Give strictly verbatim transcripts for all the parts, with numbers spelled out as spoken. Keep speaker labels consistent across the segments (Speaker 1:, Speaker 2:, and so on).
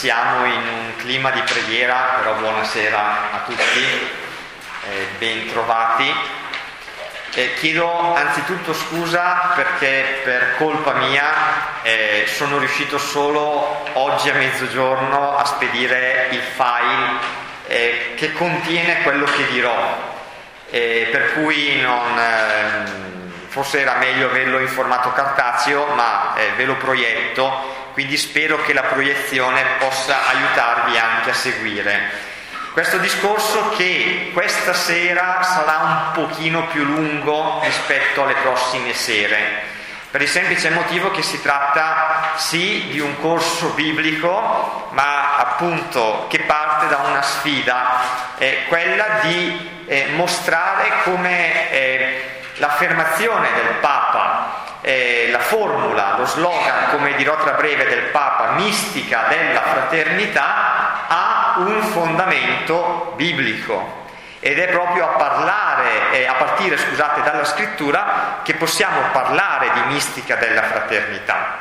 Speaker 1: siamo in un clima di preghiera, però buonasera a tutti, eh, ben trovati. Eh, chiedo anzitutto scusa perché per colpa mia eh, sono riuscito solo oggi a mezzogiorno a spedire il file eh, che contiene quello che dirò, eh, per cui non, eh, forse era meglio averlo in formato cartaceo, ma eh, ve lo proietto, quindi spero che la proiezione possa aiutarvi anche a seguire questo discorso, che questa sera sarà un pochino più lungo rispetto alle prossime sere, per il semplice motivo che si tratta sì di un corso biblico, ma appunto che parte da una sfida, eh, quella di eh, mostrare come eh, l'affermazione del Papa, eh, la formula, lo slogan, come dirò tra breve, del Papa, mistica della fraternità, ha un fondamento biblico, ed è proprio a parlare, eh, a partire scusate, dalla scrittura che possiamo parlare di mistica della fraternità.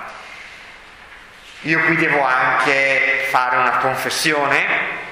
Speaker 1: Io qui devo anche fare una confessione,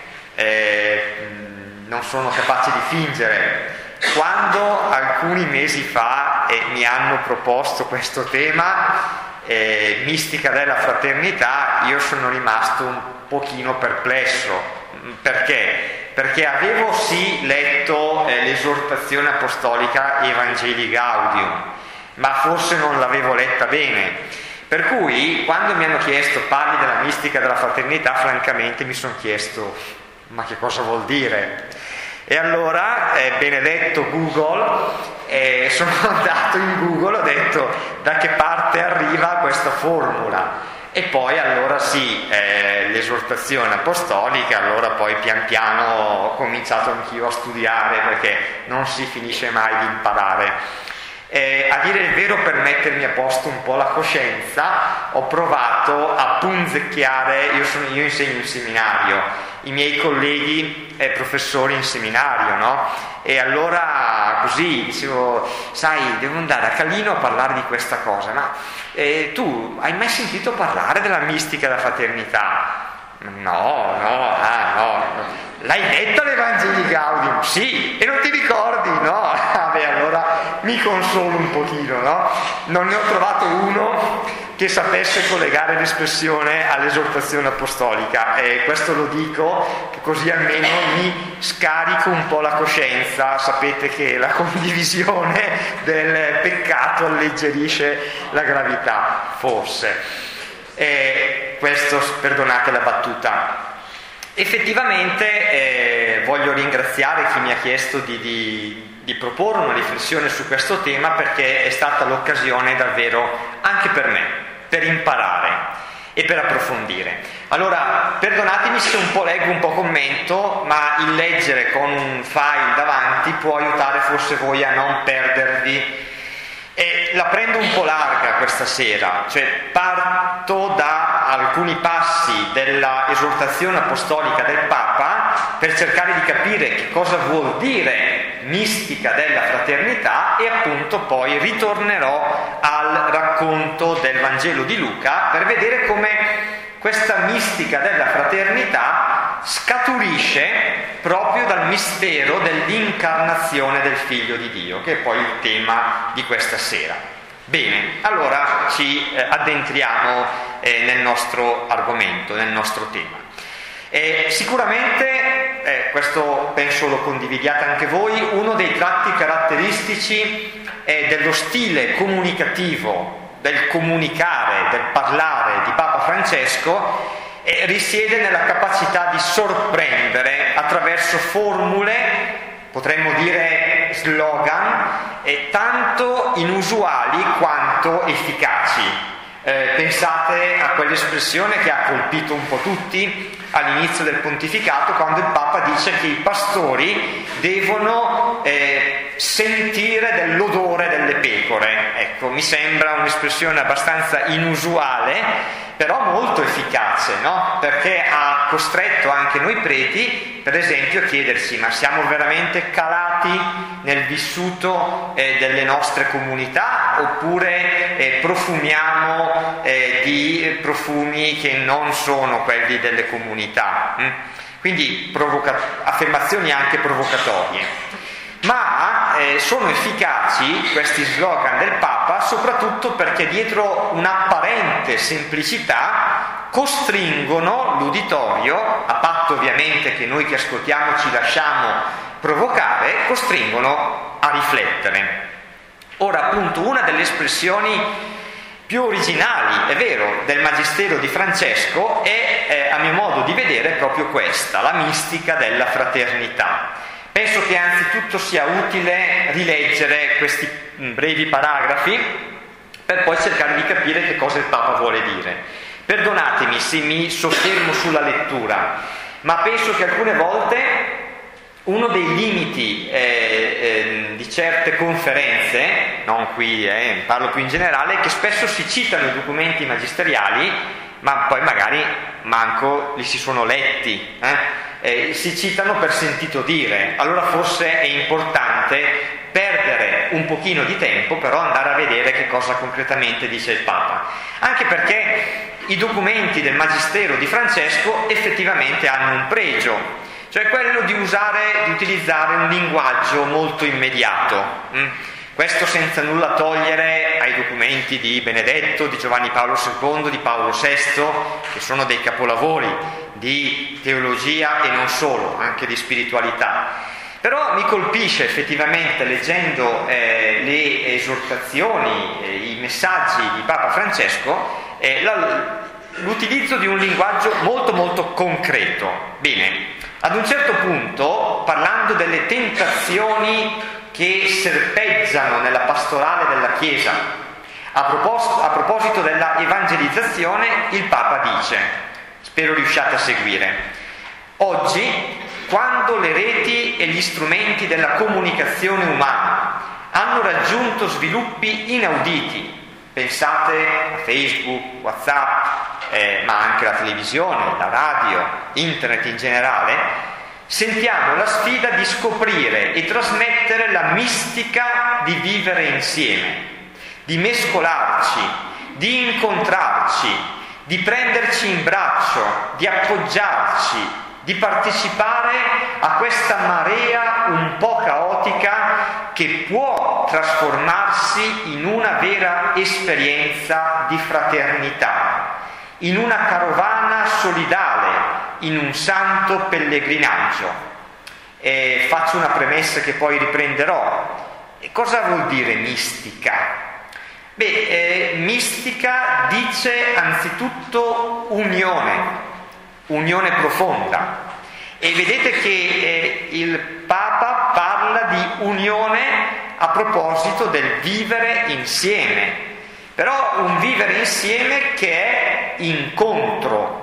Speaker 1: eh, non sono capace di fingere. Quando alcuni mesi fa eh, mi hanno proposto questo tema, eh, mistica della fraternità, io sono rimasto un pochino perplesso. Perché? Perché avevo sì letto eh, l'esortazione apostolica Evangelii Gaudium, ma forse non l'avevo letta bene, per cui quando mi hanno chiesto parli della mistica della fraternità, francamente mi sono chiesto ma che cosa vuol dire? E allora, eh, benedetto Google, eh, sono andato in Google, ho detto da che parte arriva questa formula, e poi allora sì, eh, l'esortazione apostolica, allora poi pian piano ho cominciato anch'io a studiare, perché non si finisce mai di imparare. Eh, a dire il vero, per mettermi a posto un po' la coscienza, ho provato a punzecchiare, io, sono, io insegno in seminario, i miei colleghi eh, professori in seminario, no? E allora così dicevo, sai, devo andare a Calino a parlare di questa cosa, ma eh, tu hai mai sentito parlare della mistica della fraternità? No, no, ah, no. L'hai letta l'Evangelii Gaudium? Sì, e non ti ricordi? No? Vabbè, allora mi consolo un pochino, no? Non ne ho trovato uno che sapesse collegare l'espressione all'esortazione apostolica, e questo lo dico così almeno mi scarico un po' la coscienza. Sapete che la condivisione del peccato alleggerisce la gravità, forse. E questo, perdonate la battuta. Effettivamente eh, voglio ringraziare chi mi ha chiesto di, di, di proporre una riflessione su questo tema, perché è stata l'occasione davvero anche per me, per imparare e per approfondire. Allora, perdonatemi se un po' leggo, un po' commento, ma il leggere con un file davanti può aiutare forse voi a non perdervi. E la prendo un po' larga questa sera, cioè parto da alcuni passi della esortazione apostolica del Papa per cercare di capire che cosa vuol dire mistica della fraternità, e appunto poi ritornerò al racconto del Vangelo di Luca per vedere come questa mistica della fraternità scaturisce proprio dal mistero dell'incarnazione del Figlio di Dio, che è poi il tema di questa sera. Bene, allora ci eh, addentriamo eh, nel nostro argomento, nel nostro tema. Eh, sicuramente, eh, questo penso lo condividiate anche voi, uno dei tratti caratteristici eh, dello stile comunicativo, del comunicare, del parlare di Papa Francesco, eh, risiede nella capacità di sorprendere attraverso formule, potremmo dire slogan, eh, tanto inusuali quanto efficaci. Eh, pensate a quell'espressione che ha colpito un po' tutti all'inizio del pontificato, quando il Papa dice che i pastori devono eh, sentire dell'odore delle pecore. Ecco, mi sembra un'espressione abbastanza inusuale, però molto efficace, no? Perché ha costretto anche noi preti, per esempio, a chiedersi: ma siamo veramente calati nel vissuto eh, delle nostre comunità, oppure eh, profumiamo eh, di profumi che non sono quelli delle comunità? Mm? Quindi provoca- affermazioni anche provocatorie. Ma eh, sono efficaci questi slogan del Papa soprattutto perché dietro un'apparente semplicità costringono l'uditorio, a patto ovviamente che noi che ascoltiamo ci lasciamo provocare, costringono a riflettere. Ora, appunto, una delle espressioni più originali, è vero, del Magistero di Francesco è, eh, a mio modo di vedere, proprio questa, la mistica della fraternità. Penso che anzitutto sia utile rileggere questi brevi paragrafi per poi cercare di capire che cosa il Papa vuole dire. Perdonatemi se mi soffermo sulla lettura, ma penso che alcune volte uno dei limiti eh, eh, di certe conferenze, non qui, eh, parlo più in generale, è che spesso si citano i documenti magisteriali, ma poi magari manco li si sono letti, eh? Eh, si citano per sentito dire. Allora forse è importante perdere un pochino di tempo, però andare a vedere che cosa concretamente dice il Papa, anche perché i documenti del Magistero di Francesco effettivamente hanno un pregio, cioè quello di usare, di utilizzare un linguaggio molto immediato. Mm? Questo senza nulla togliere ai documenti di Benedetto, di Giovanni Paolo secondo, di Paolo sesto, che sono dei capolavori di teologia e non solo, anche di spiritualità. Però mi colpisce effettivamente, leggendo eh, le esortazioni, eh, i messaggi di Papa Francesco, eh, la, l'utilizzo di un linguaggio molto molto concreto. Bene, ad un certo punto, parlando delle tentazioni che serpeggiano nella pastorale della Chiesa, a proposito, a proposito della evangelizzazione, il Papa dice, spero riusciate a seguire: oggi, quando le reti e gli strumenti della comunicazione umana hanno raggiunto sviluppi inauditi, pensate a Facebook, WhatsApp, eh, ma anche la televisione, la radio, internet in generale, sentiamo la sfida di scoprire e trasmettere la mistica di vivere insieme, di mescolarci, di incontrarci, di prenderci in braccio, di appoggiarci, di partecipare a questa marea un po' caotica che può trasformarsi in una vera esperienza di fraternità, in una carovana solidale, in un santo pellegrinaggio. E faccio una premessa che poi riprenderò. E cosa vuol dire mistica? Beh, eh, mistica dice anzitutto unione, unione profonda. E vedete che eh, il Papa parla di unione a proposito del vivere insieme, però un vivere insieme che è incontro.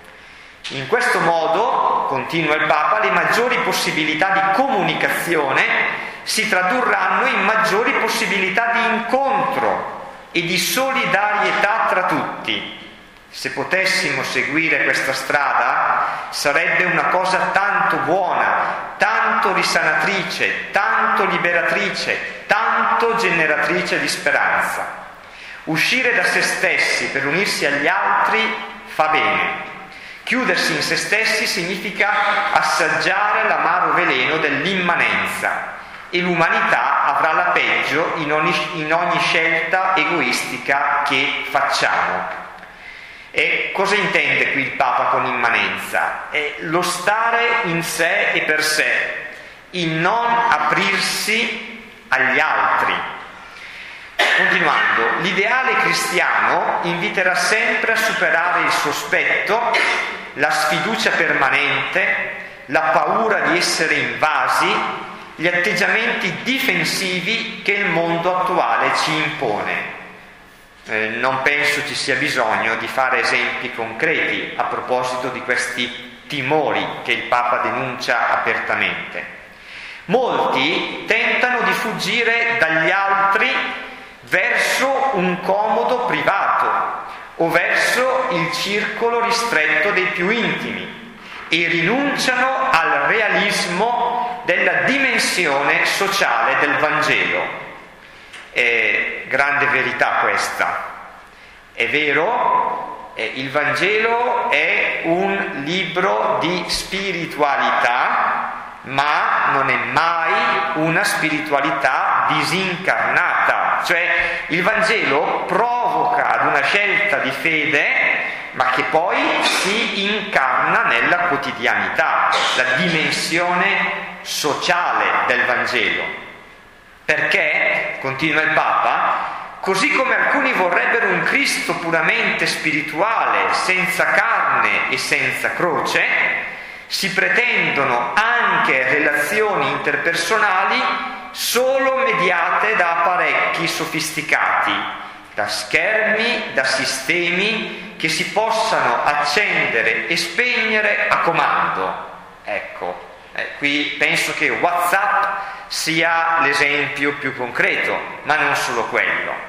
Speaker 1: In questo modo, continua il Papa, le maggiori possibilità di comunicazione si tradurranno in maggiori possibilità di incontro e di solidarietà tra tutti. Se potessimo seguire questa strada, sarebbe una cosa tanto buona, tanto risanatrice, tanto liberatrice, tanto generatrice di speranza. Uscire da se stessi per unirsi agli altri fa bene. Chiudersi in se stessi significa assaggiare l'amaro veleno dell'immanenza, e l'umanità avrà la peggio in ogni, in ogni scelta egoistica che facciamo. E cosa intende qui il Papa con immanenza? È lo stare in sé e per sé, il non aprirsi agli altri. Continuando, l'ideale cristiano inviterà sempre a superare il sospetto, la sfiducia permanente, la paura di essere invasi, gli atteggiamenti difensivi che il mondo attuale ci impone. Eh, non penso ci sia bisogno di fare esempi concreti a proposito di questi timori che il Papa denuncia apertamente. Molti tentano di fuggire dagli altri verso un comodo privato o verso il circolo ristretto dei più intimi e rinunciano al realismo della dimensione sociale del Vangelo. È grande verità questa. È vero, eh, il Vangelo è un libro di spiritualità, ma non è mai una spiritualità disincarnata, cioè il Vangelo provoca ad una scelta di fede, ma che poi si incarna nella quotidianità, la dimensione sociale del Vangelo. Perché, continua il Papa, così come alcuni vorrebbero un Cristo puramente spirituale, senza carne e senza croce, si pretendono anche relazioni interpersonali solo mediate da apparecchi sofisticati, da schermi, da sistemi che si possano accendere e spegnere a comando. Ecco, eh, qui penso che WhatsApp sia l'esempio più concreto, ma non solo quello.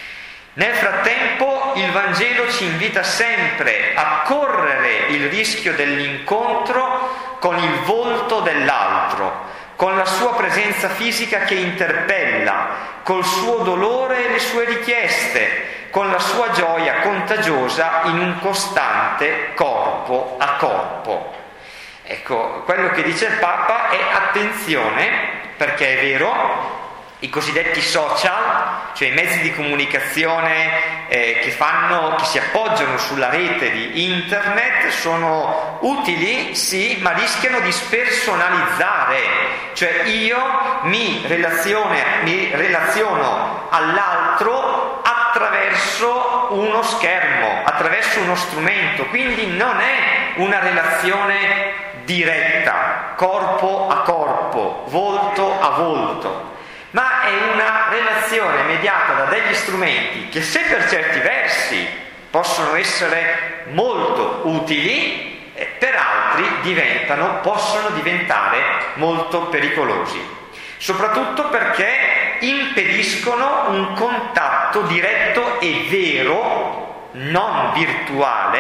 Speaker 1: Nel frattempo il Vangelo ci invita sempre a correre il rischio dell'incontro con il volto dell'altro, con la sua presenza fisica che interpella, col suo dolore e le sue richieste, con la sua gioia contagiosa in un costante corpo a corpo. Ecco, quello che dice il Papa è attenzione, perché è vero, i cosiddetti social, cioè i mezzi di comunicazione eh, che fanno, che si appoggiano sulla rete di internet, sono utili, sì, ma rischiano di spersonalizzare, cioè io mi, relazione, mi relaziono all'altro attraverso uno schermo, attraverso uno strumento, quindi non è una relazione diretta, corpo a corpo, volto a volto, ma è una relazione mediata da degli strumenti che, se per certi versi possono essere molto utili, eh, per altri diventano, possono diventare molto pericolosi, soprattutto perché impediscono un contatto diretto e vero, non virtuale,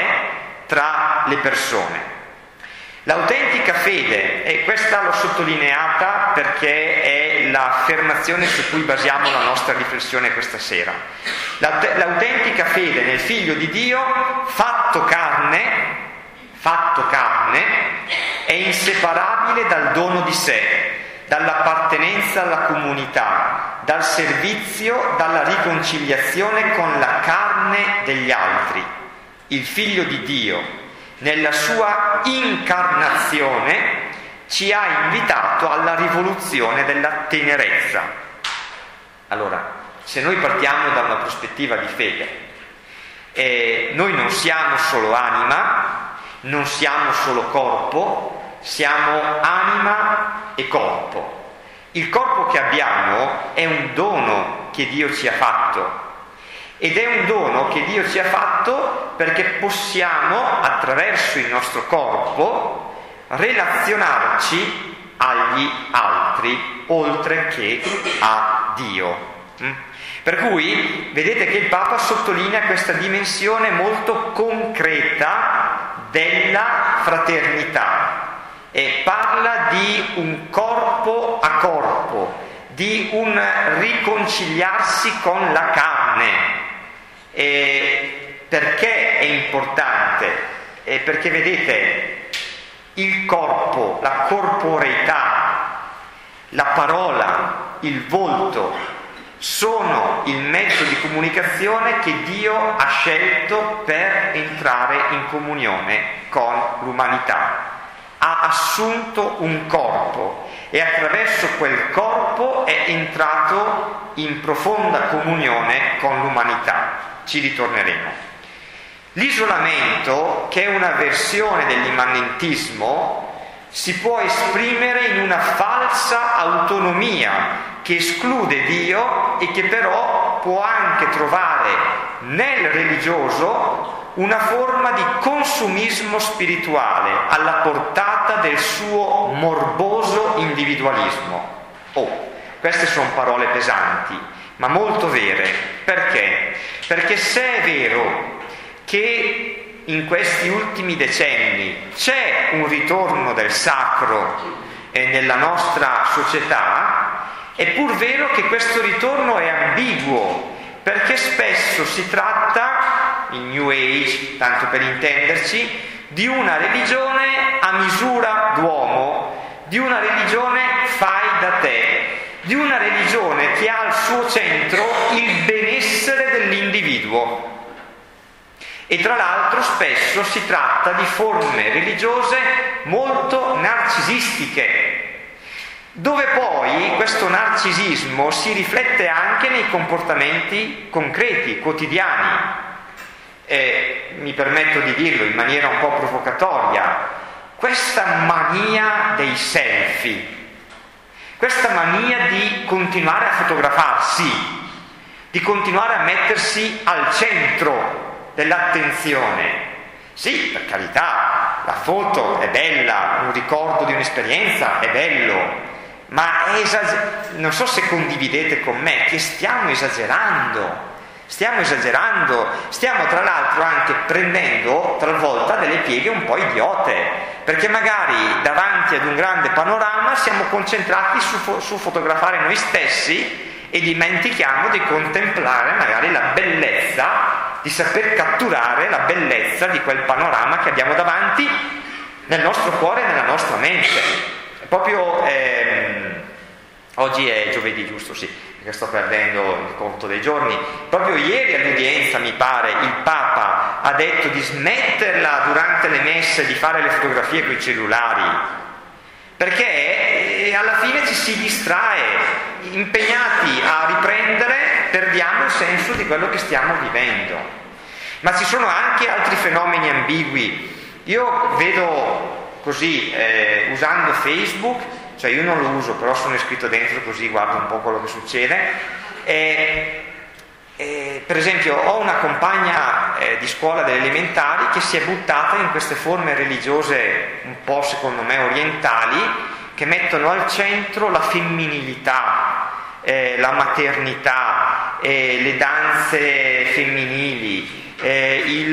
Speaker 1: tra le persone. L'autentica fede, e questa l'ho sottolineata perché è l'affermazione su cui basiamo la nostra riflessione questa sera. L'autentica fede nel Figlio di Dio, fatto carne, fatto carne, è inseparabile dal dono di sé, dall'appartenenza alla comunità, dal servizio, dalla riconciliazione con la carne degli altri. Il Figlio di Dio, nella sua incarnazione, ci ha invitato alla rivoluzione della tenerezza. Allora, se noi partiamo da una prospettiva di fede, eh, noi non siamo solo anima, non siamo solo corpo, siamo anima e corpo. Il corpo che abbiamo è un dono che Dio ci ha fatto, ed è un dono che Dio ci ha fatto perché possiamo, attraverso il nostro corpo, relazionarci agli altri, oltre che a Dio. Per cui vedete che il Papa sottolinea questa dimensione molto concreta della fraternità e parla di un corpo a corpo, di un riconciliarsi con la carne. E perché è importante? E perché vedete, il corpo, la corporeità, la parola, il volto sono il mezzo di comunicazione che Dio ha scelto per entrare in comunione con l'umanità. Ha assunto un corpo e attraverso quel corpo è entrato in profonda comunione con l'umanità. Ci ritorneremo. L'isolamento, che è una versione dell'immanentismo, si può esprimere in una falsa autonomia che esclude Dio e che però può anche trovare nel religioso una forma di consumismo spirituale alla portata del suo morboso individualismo. Oh, queste sono parole pesanti, ma molto vere. Perché? Perché se è vero che in questi ultimi decenni c'è un ritorno del sacro eh, nella nostra società, è pur vero che questo ritorno è ambiguo, perché spesso si tratta, in New Age, tanto per intenderci, di una religione a misura d'uomo, di una religione fai da te, di una religione che ha al suo centro il benessere dell'individuo. E tra l'altro spesso si tratta di forme religiose molto narcisistiche, dove poi questo narcisismo si riflette anche nei comportamenti concreti, quotidiani. E mi permetto di dirlo in maniera un po' provocatoria, questa mania dei selfie, questa mania di continuare a fotografarsi, di continuare a mettersi al centro dell'attenzione. Sì, per carità, la foto è bella, un ricordo di un'esperienza è bello, ma è esager- non so se condividete con me che stiamo esagerando, stiamo esagerando, stiamo tra l'altro anche prendendo talvolta delle pieghe un po' idiote, perché magari davanti ad un grande panorama siamo concentrati su, fo- su fotografare noi stessi e dimentichiamo di contemplare magari la bellezza, di saper catturare la bellezza di quel panorama che abbiamo davanti nel nostro cuore e nella nostra mente. Proprio ehm, oggi è giovedì, giusto? Sì, perché sto perdendo il conto dei giorni. Proprio ieri all'udienza, mi pare, il Papa ha detto di smetterla durante le messe di fare le fotografie con i cellulari, perché alla fine ci si distrae, impegnati a riprendere perdiamo il senso di quello che stiamo vivendo. Ma ci sono anche altri fenomeni ambigui. Io vedo così, eh, usando Facebook, cioè io non lo uso, però sono iscritto dentro così guardo un po' quello che succede, e, e, per esempio ho una compagna eh, di scuola delle elementari che si è buttata in queste forme religiose un po' secondo me orientali, che mettono al centro la femminilità, eh, la maternità, eh, le danze femminili, Eh, il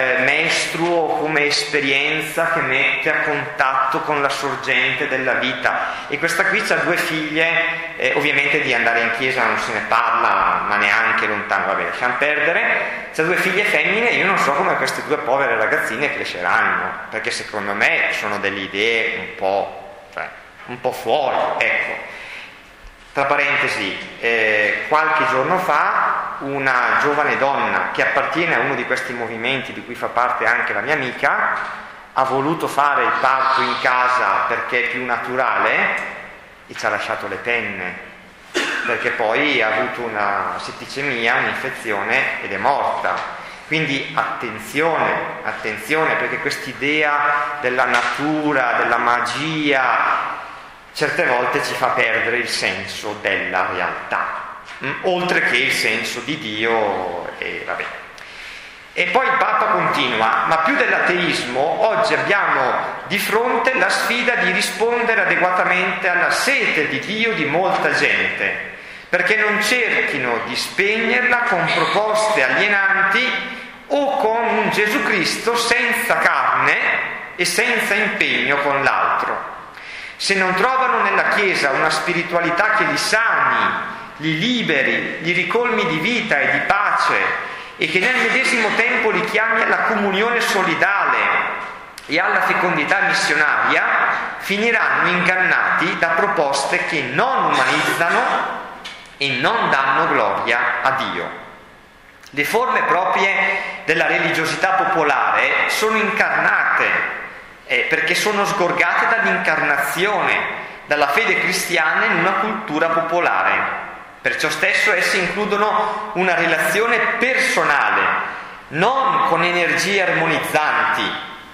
Speaker 1: mestruo come esperienza che mette a contatto con la sorgente della vita. E questa qui ha due figlie, eh, ovviamente di andare in chiesa non se ne parla, ma neanche lontano, vabbè, lasciamo perdere. C'ha due figlie femmine, io non so come queste due povere ragazzine cresceranno, perché secondo me sono delle idee un po', cioè, un po' fuori, ecco. Tra parentesi, eh, qualche giorno fa una giovane donna che appartiene a uno di questi movimenti di cui fa parte anche la mia amica ha voluto fare il parto in casa perché è più naturale e ci ha lasciato le penne, perché poi ha avuto una setticemia, un'infezione ed è morta. Quindi attenzione, attenzione, perché quest'idea della natura, della magia, certe volte ci fa perdere il senso della realtà, mh? oltre che il senso di Dio e vabbè. E poi il Papa continua, ma più dell'ateismo, oggi abbiamo di fronte la sfida di rispondere adeguatamente alla sete di Dio di molta gente, perché non cerchino di spegnerla con proposte alienanti o con un Gesù Cristo senza carne e senza impegno con l'altro. Se non trovano nella Chiesa una spiritualità che li sani, li liberi, li ricolmi di vita e di pace e che nel medesimo tempo li chiami alla comunione solidale e alla fecondità missionaria, finiranno ingannati da proposte che non umanizzano e non danno gloria a Dio. Le forme proprie della religiosità popolare sono incarnate, Eh, perché sono sgorgate dall'incarnazione, dalla fede cristiana in una cultura popolare. Perciò stesso esse includono una relazione personale, non con energie armonizzanti,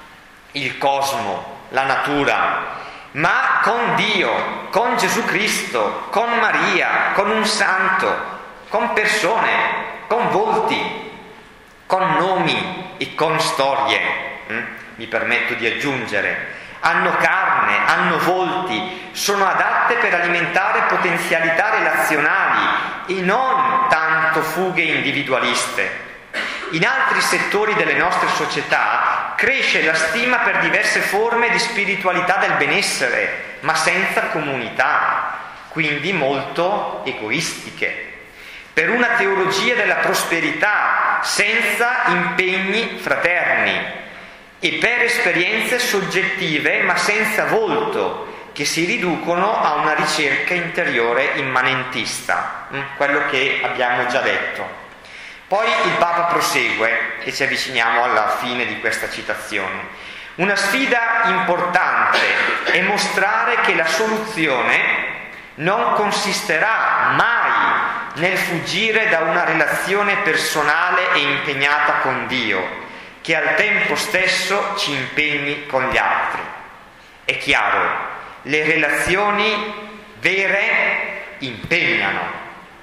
Speaker 1: il cosmo, la natura, ma con Dio, con Gesù Cristo, con Maria, con un santo, con persone, con volti, con nomi, e con storie, hm? mi permetto di aggiungere, hanno carne, hanno volti, sono adatte per alimentare potenzialità relazionali e non tanto fughe individualiste. In altri settori delle nostre società cresce la stima per diverse forme di spiritualità del benessere, ma senza comunità, quindi molto egoistiche. Per una teologia della prosperità senza impegni fraterni e per esperienze soggettive ma senza volto, che si riducono a una ricerca interiore immanentista, quello che abbiamo già detto. Poi il Papa prosegue, e ci avviciniamo alla fine di questa citazione. Una sfida importante è mostrare che la soluzione non consisterà mai nel fuggire da una relazione personale e impegnata con Dio, che al tempo stesso ci impegni con gli altri. È chiaro, le relazioni vere impegnano.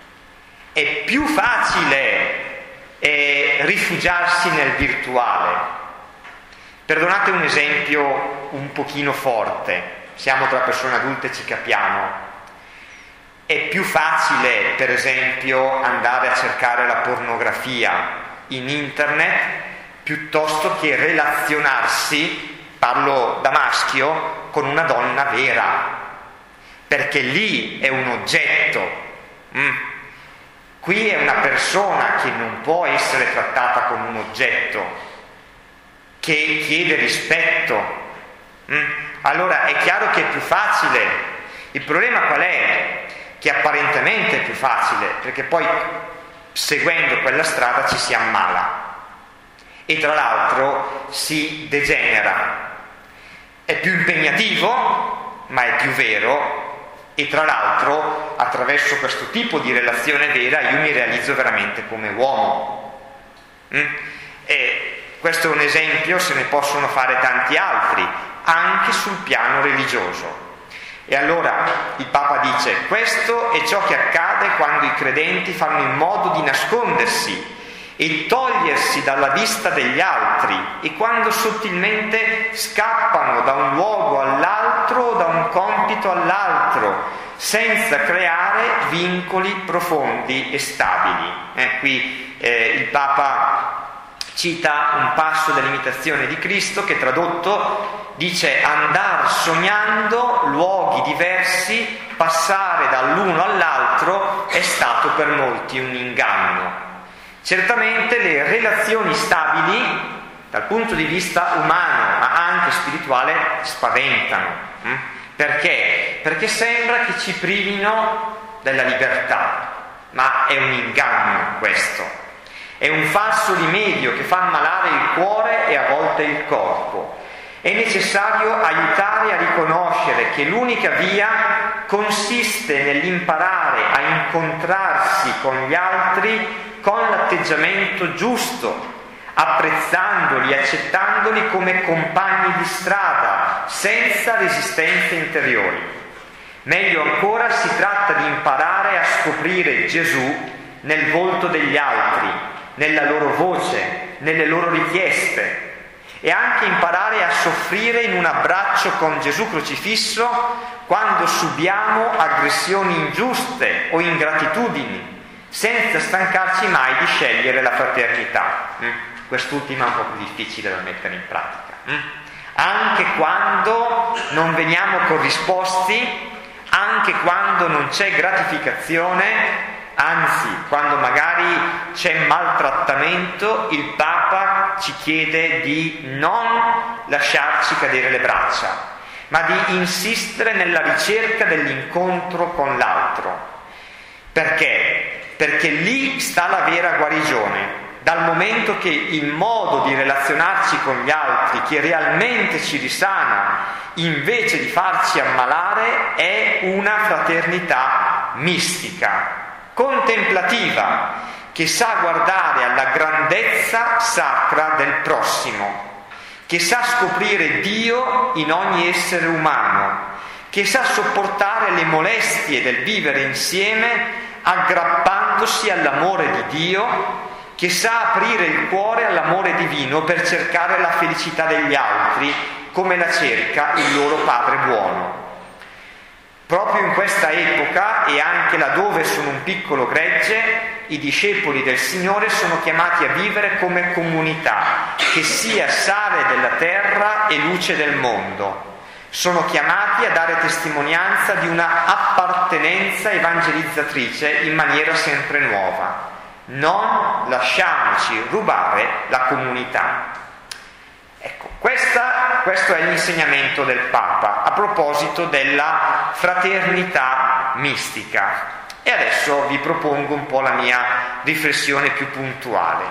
Speaker 1: È più facile eh, rifugiarsi nel virtuale. Perdonate un esempio un pochino forte, siamo tra persone adulte e ci capiamo. È più facile, per esempio, andare a cercare la pornografia in internet piuttosto che relazionarsi, parlo da maschio, con una donna vera, perché lì è un oggetto. Mm. Qui è una persona che non può essere trattata come un oggetto, che chiede rispetto. Mm. Allora è chiaro che è più facile. Il problema qual è? Che apparentemente è più facile, perché poi seguendo quella strada ci si ammala e tra l'altro si degenera. È più impegnativo, ma è più vero, e tra l'altro attraverso questo tipo di relazione vera io mi realizzo veramente come uomo. Mm? E questo è un esempio, se ne possono fare tanti altri, anche sul piano religioso. E allora il Papa dice: questo è ciò che accade quando i credenti fanno in modo di nascondersi e togliersi dalla vista degli altri, e quando sottilmente scappano da un luogo all'altro o da un compito all'altro, senza creare vincoli profondi e stabili. Eh, qui eh, il Papa cita un passo dell'imitazione di Cristo che tradotto dice: andar sognando luoghi diversi, passare dall'uno all'altro è stato per molti un inganno. Certamente le relazioni stabili dal punto di vista umano ma anche spirituale spaventano. Hm? Perché? Perché sembra che ci privino della libertà, ma è un inganno questo. È un falso rimedio che fa ammalare il cuore e a volte il corpo. È necessario aiutare a riconoscere che l'unica via consiste nell'imparare a incontrarsi con gli altri con l'atteggiamento giusto, apprezzandoli, accettandoli come compagni di strada, senza resistenze interiori. Meglio ancora, si tratta di imparare a scoprire Gesù nel volto degli altri, nella loro voce, nelle loro richieste, e anche imparare a soffrire in un abbraccio con Gesù crocifisso quando subiamo aggressioni ingiuste o ingratitudini, senza stancarci mai di scegliere la fraternità. Mm? Quest'ultima è un po' più difficile da mettere in pratica. Mm? Anche quando non veniamo corrisposti, anche quando non c'è gratificazione, anzi, quando magari c'è maltrattamento, il Papa ci chiede di non lasciarci cadere le braccia, ma di insistere nella ricerca dell'incontro con l'altro. Perché? Perché lì sta la vera guarigione, dal momento che il modo di relazionarci con gli altri che realmente ci risana, invece di farci ammalare, è una fraternità mistica, contemplativa, che sa guardare alla grandezza sacra del prossimo, che sa scoprire Dio in ogni essere umano, che sa sopportare le molestie del vivere insieme aggrappandosi all'amore di Dio, che sa aprire il cuore all'amore divino per cercare la felicità degli altri come la cerca il loro Padre buono. Proprio in questa epoca, e anche laddove sono un piccolo gregge, i discepoli del Signore sono chiamati a vivere come comunità, che sia sale della terra e luce del mondo. Sono chiamati a dare testimonianza di una appartenenza evangelizzatrice in maniera sempre nuova. Non lasciamoci rubare la comunità. Ecco, questa, questo è l'insegnamento del Papa a proposito della fraternità mistica. E adesso vi propongo un po' la mia riflessione più puntuale.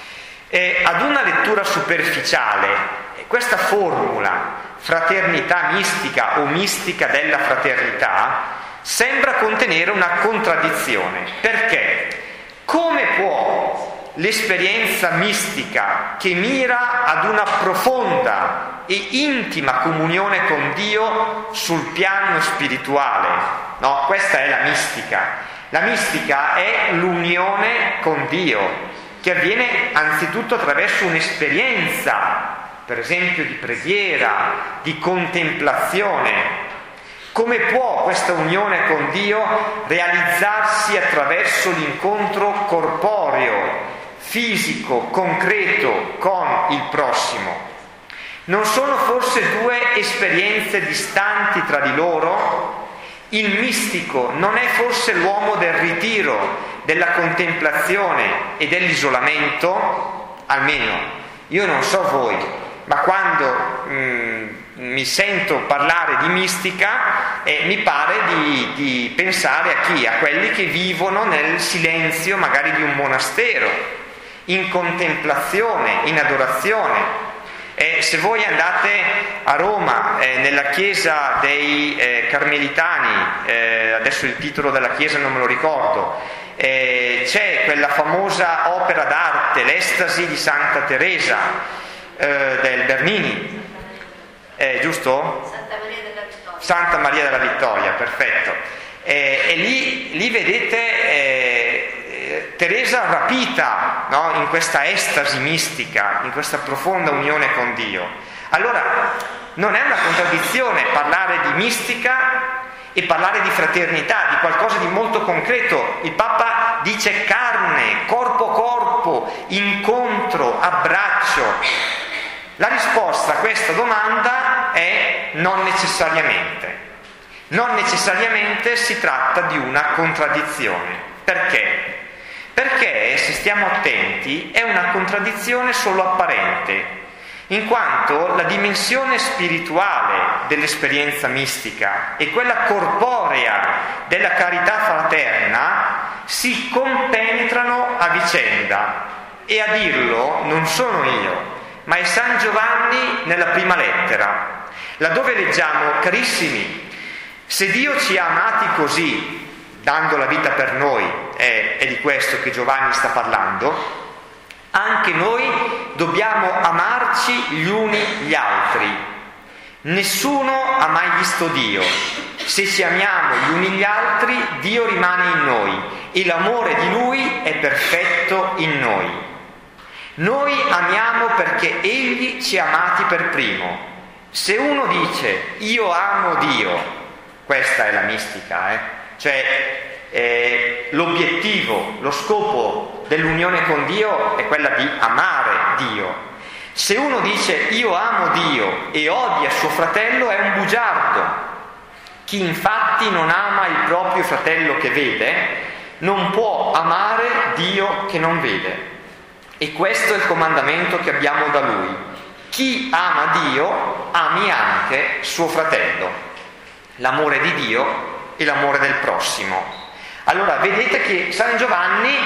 Speaker 1: E ad una lettura superficiale, questa formula, fraternità mistica o mistica della fraternità, sembra contenere una contraddizione. Perché? Come può l'esperienza mistica che mira ad una profonda e intima comunione con Dio sul piano spirituale, no? Questa è la mistica. La mistica è l'unione con Dio, che avviene anzitutto attraverso un'esperienza, per esempio di preghiera, di contemplazione. Come può questa unione con Dio realizzarsi attraverso l'incontro corporeo, fisico, concreto con il prossimo? Non sono forse due esperienze distanti tra di loro? Il mistico non è forse l'uomo del ritiro, della contemplazione e dell'isolamento? Almeno io non so voi, ma quando mm, mi sento parlare di mistica eh, mi pare di, di pensare a chi? A quelli che vivono nel silenzio magari di un monastero, in contemplazione, in adorazione. Eh, se voi andate a Roma, eh, nella chiesa dei eh, Carmelitani, eh, adesso il titolo della chiesa non me lo ricordo, eh, c'è quella famosa opera d'arte, l'Estasi di Santa Teresa, eh, del Bernini, eh, giusto?
Speaker 2: Santa Maria della Vittoria.
Speaker 1: Santa Maria della Vittoria, perfetto. Eh, e lì, lì vedete eh, Teresa rapita, no? In questa estasi mistica, in questa profonda unione con Dio. Allora, non è una contraddizione parlare di mistica e parlare di fraternità, di qualcosa di molto concreto. Il Papa dice carne, corpo corpo, incontro, abbraccio. La risposta a questa domanda è non necessariamente. Non necessariamente si tratta di una contraddizione. Perché? Perché, se stiamo attenti, è una contraddizione solo apparente, in quanto la dimensione spirituale dell'esperienza mistica e quella corporea della carità fraterna si compenetrano a vicenda. E a dirlo non sono io, ma è San Giovanni nella prima lettera, laddove leggiamo: carissimi, se Dio ci ha amati così, dando la vita per noi, è, è di questo che Giovanni sta parlando, anche noi dobbiamo amarci gli uni gli altri. Nessuno ha mai visto Dio. Se ci amiamo gli uni gli altri, Dio rimane in noi e l'amore di Lui è perfetto in noi. Noi amiamo perché Egli ci ha amati per primo. Se uno dice io amo Dio, questa è la mistica, eh? Cioè eh, l'obiettivo, lo scopo dell'unione con Dio è quella di amare Dio. Se uno dice io amo Dio e odia suo fratello è un bugiardo. Chi infatti non ama il proprio fratello che vede non può amare Dio che non vede. E questo è il comandamento che abbiamo da Lui: chi ama Dio ami anche suo fratello. L'amore di Dio e l'amore del prossimo. Allora vedete che San Giovanni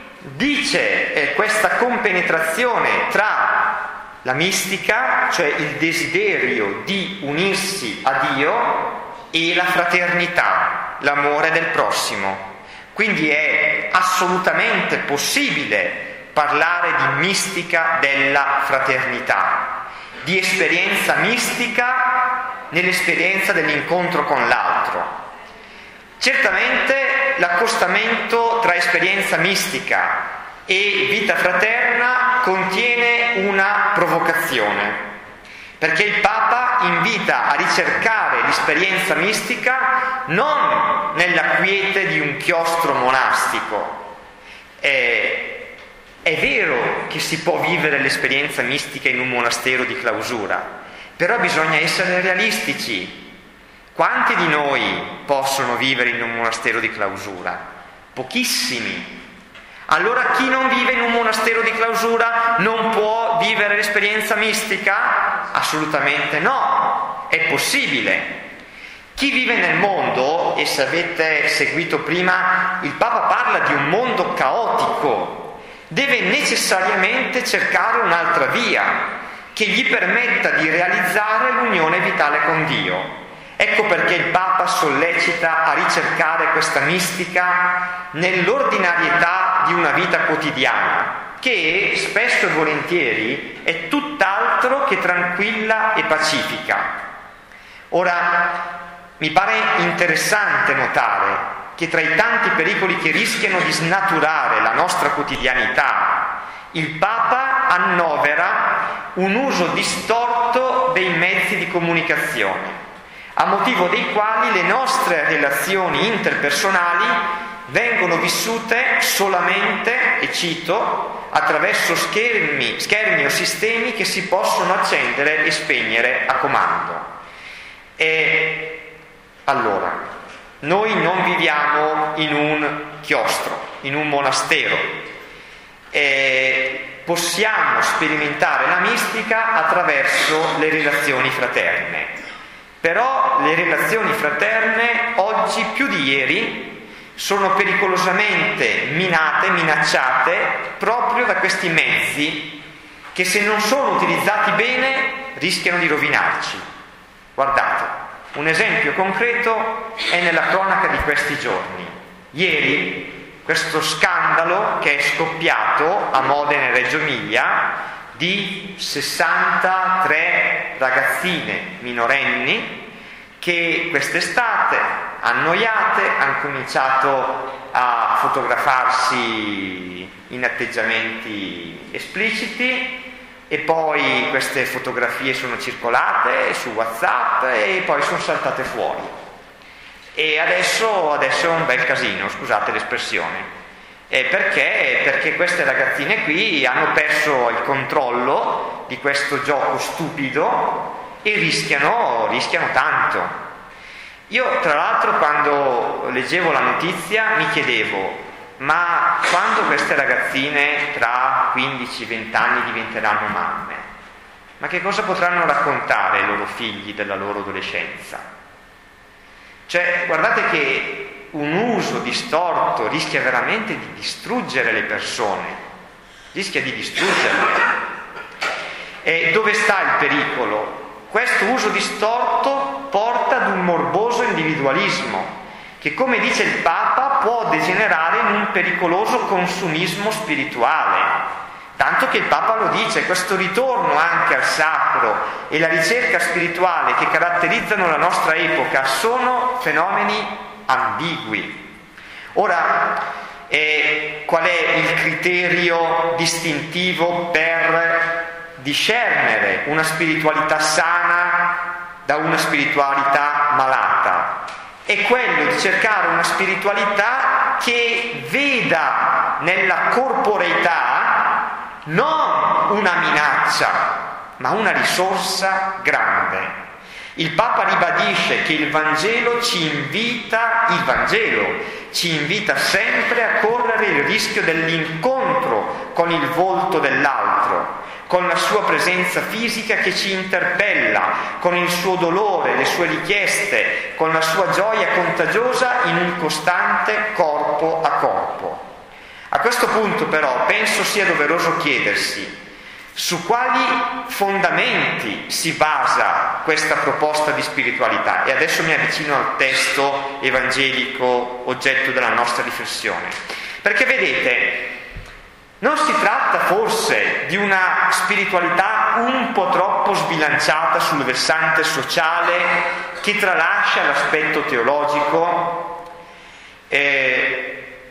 Speaker 1: dice eh, questa compenetrazione tra la mistica, cioè il desiderio di unirsi a Dio, e la fraternità, l'amore del prossimo. Quindi è assolutamente possibile parlare di mistica della fraternità, di esperienza mistica nell'esperienza dell'incontro con l'altro. Certamente l'accostamento tra esperienza mistica e vita fraterna contiene una provocazione, perché il Papa invita a ricercare l'esperienza mistica non nella quiete di un chiostro monastico. È, è vero che si può vivere l'esperienza mistica in un monastero di clausura, però bisogna essere realistici. Quanti di noi possono vivere in un monastero di clausura? Pochissimi. Allora chi non vive in un monastero di clausura non può vivere l'esperienza mistica? Assolutamente no, è possibile. Chi vive nel mondo, e se avete seguito prima, il Papa parla di un mondo caotico, deve necessariamente cercare un'altra via che gli permetta di realizzare l'unione vitale con Dio. Ecco perché il Papa sollecita a ricercare questa mistica nell'ordinarietà di una vita quotidiana, che spesso e volentieri è tutt'altro che tranquilla e pacifica. Ora, mi pare interessante notare che tra i tanti pericoli che rischiano di snaturare la nostra quotidianità, il Papa annovera un uso distorto dei mezzi di comunicazione, a motivo dei quali le nostre relazioni interpersonali vengono vissute solamente, e cito, attraverso schermi, schermi o sistemi che si possono accendere e spegnere a comando. E allora, noi non viviamo in un chiostro, in un monastero, e possiamo sperimentare la mistica attraverso le relazioni fraterne. Però le relazioni fraterne oggi più di ieri sono pericolosamente minate, minacciate proprio da questi mezzi che, se non sono utilizzati bene, rischiano di rovinarci. Guardate, un esempio concreto è nella cronaca di questi giorni. Ieri questo scandalo che è scoppiato a Modena e Reggio Emilia di sessantatré ragazzine minorenni che quest'estate, annoiate, hanno cominciato a fotografarsi in atteggiamenti espliciti, e poi queste fotografie sono circolate su WhatsApp e poi sono saltate fuori. E adesso, adesso è un bel casino, scusate l'espressione. E perché? Perché queste ragazzine qui hanno perso il controllo di questo gioco stupido e rischiano, rischiano tanto. Io tra l'altro, quando leggevo la notizia, mi chiedevo: ma quando queste ragazzine tra quindici venti anni diventeranno mamme, ma che cosa potranno raccontare ai loro figli della loro adolescenza? Cioè, guardate che un uso distorto rischia veramente di distruggere le persone, rischia di distruggerle. E dove sta il pericolo? Questo uso distorto porta ad un morboso individualismo che, come dice il Papa, può degenerare in un pericoloso consumismo spirituale. Tanto che il Papa lo dice, questo ritorno anche al sacro e la ricerca spirituale che caratterizzano la nostra epoca sono fenomeni ambigui. Ora, eh, qual è il criterio distintivo per discernere una spiritualità sana da una spiritualità malata? È quello di cercare una spiritualità che veda nella corporeità non una minaccia, ma una risorsa grande. Il Papa ribadisce che il Vangelo ci invita, il Vangelo ci invita sempre a correre il rischio dell'incontro con il volto dell'altro, con la sua presenza fisica che ci interpella, con il suo dolore, le sue richieste, con la sua gioia contagiosa in un costante corpo a corpo. A questo punto però penso sia doveroso chiedersi su quali fondamenti si basa questa proposta di spiritualità. E adesso mi avvicino al testo evangelico oggetto della nostra riflessione. Perché vedete, non si tratta forse di una spiritualità un po' troppo sbilanciata sul versante sociale che tralascia l'aspetto teologico? Eh,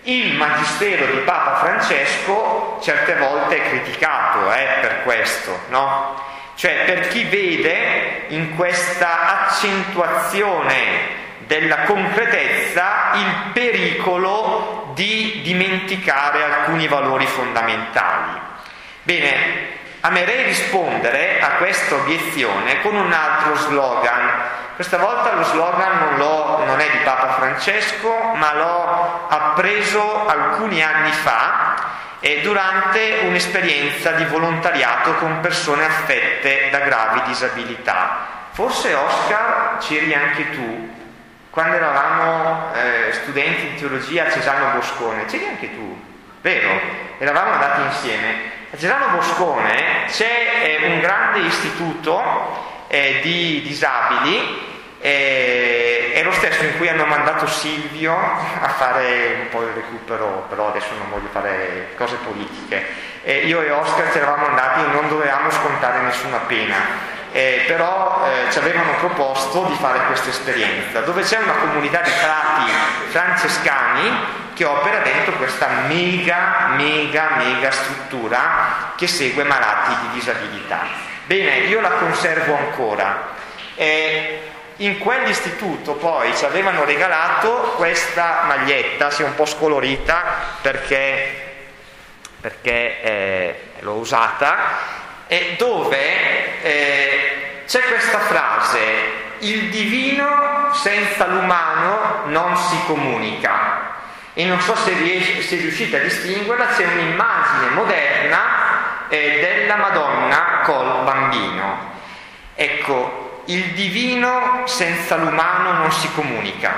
Speaker 1: Il magistero di Papa Francesco certe volte è criticato eh, per questo, no? Cioè per chi vede in questa accentuazione della concretezza il pericolo di dimenticare alcuni valori fondamentali. Bene, amerei rispondere a questa obiezione con un altro slogan. Questa volta lo slogan non, l'ho, non è di Papa Francesco, ma l'ho appreso alcuni anni fa eh, durante un'esperienza di volontariato con persone affette da gravi disabilità. Forse Oscar c'eri anche tu, quando eravamo eh, studenti in teologia a Cesano Boscone, c'eri anche tu, vero? Eravamo andati insieme. A Cesano Boscone c'è eh, un grande istituto eh, di disabili, eh, è lo stesso in cui hanno mandato Silvio a fare un po' il recupero, però adesso non voglio fare cose politiche. Eh, io e Oscar ci eravamo andati e non dovevamo scontare nessuna pena. Eh, però eh, ci avevano proposto di fare questa esperienza dove c'è una comunità di frati francescani che opera dentro questa mega mega mega struttura che segue malati di disabilità. Bene, io la conservo ancora. Eh, in quell'istituto poi ci avevano regalato questa maglietta, si è un po' scolorita perché, perché eh, l'ho usata, e dove eh, c'è questa frase: il divino senza l'umano non si comunica. E non so se, riesce, se riuscite a distinguerla, c'è un'immagine moderna eh, della Madonna col bambino. Ecco, il divino senza l'umano non si comunica.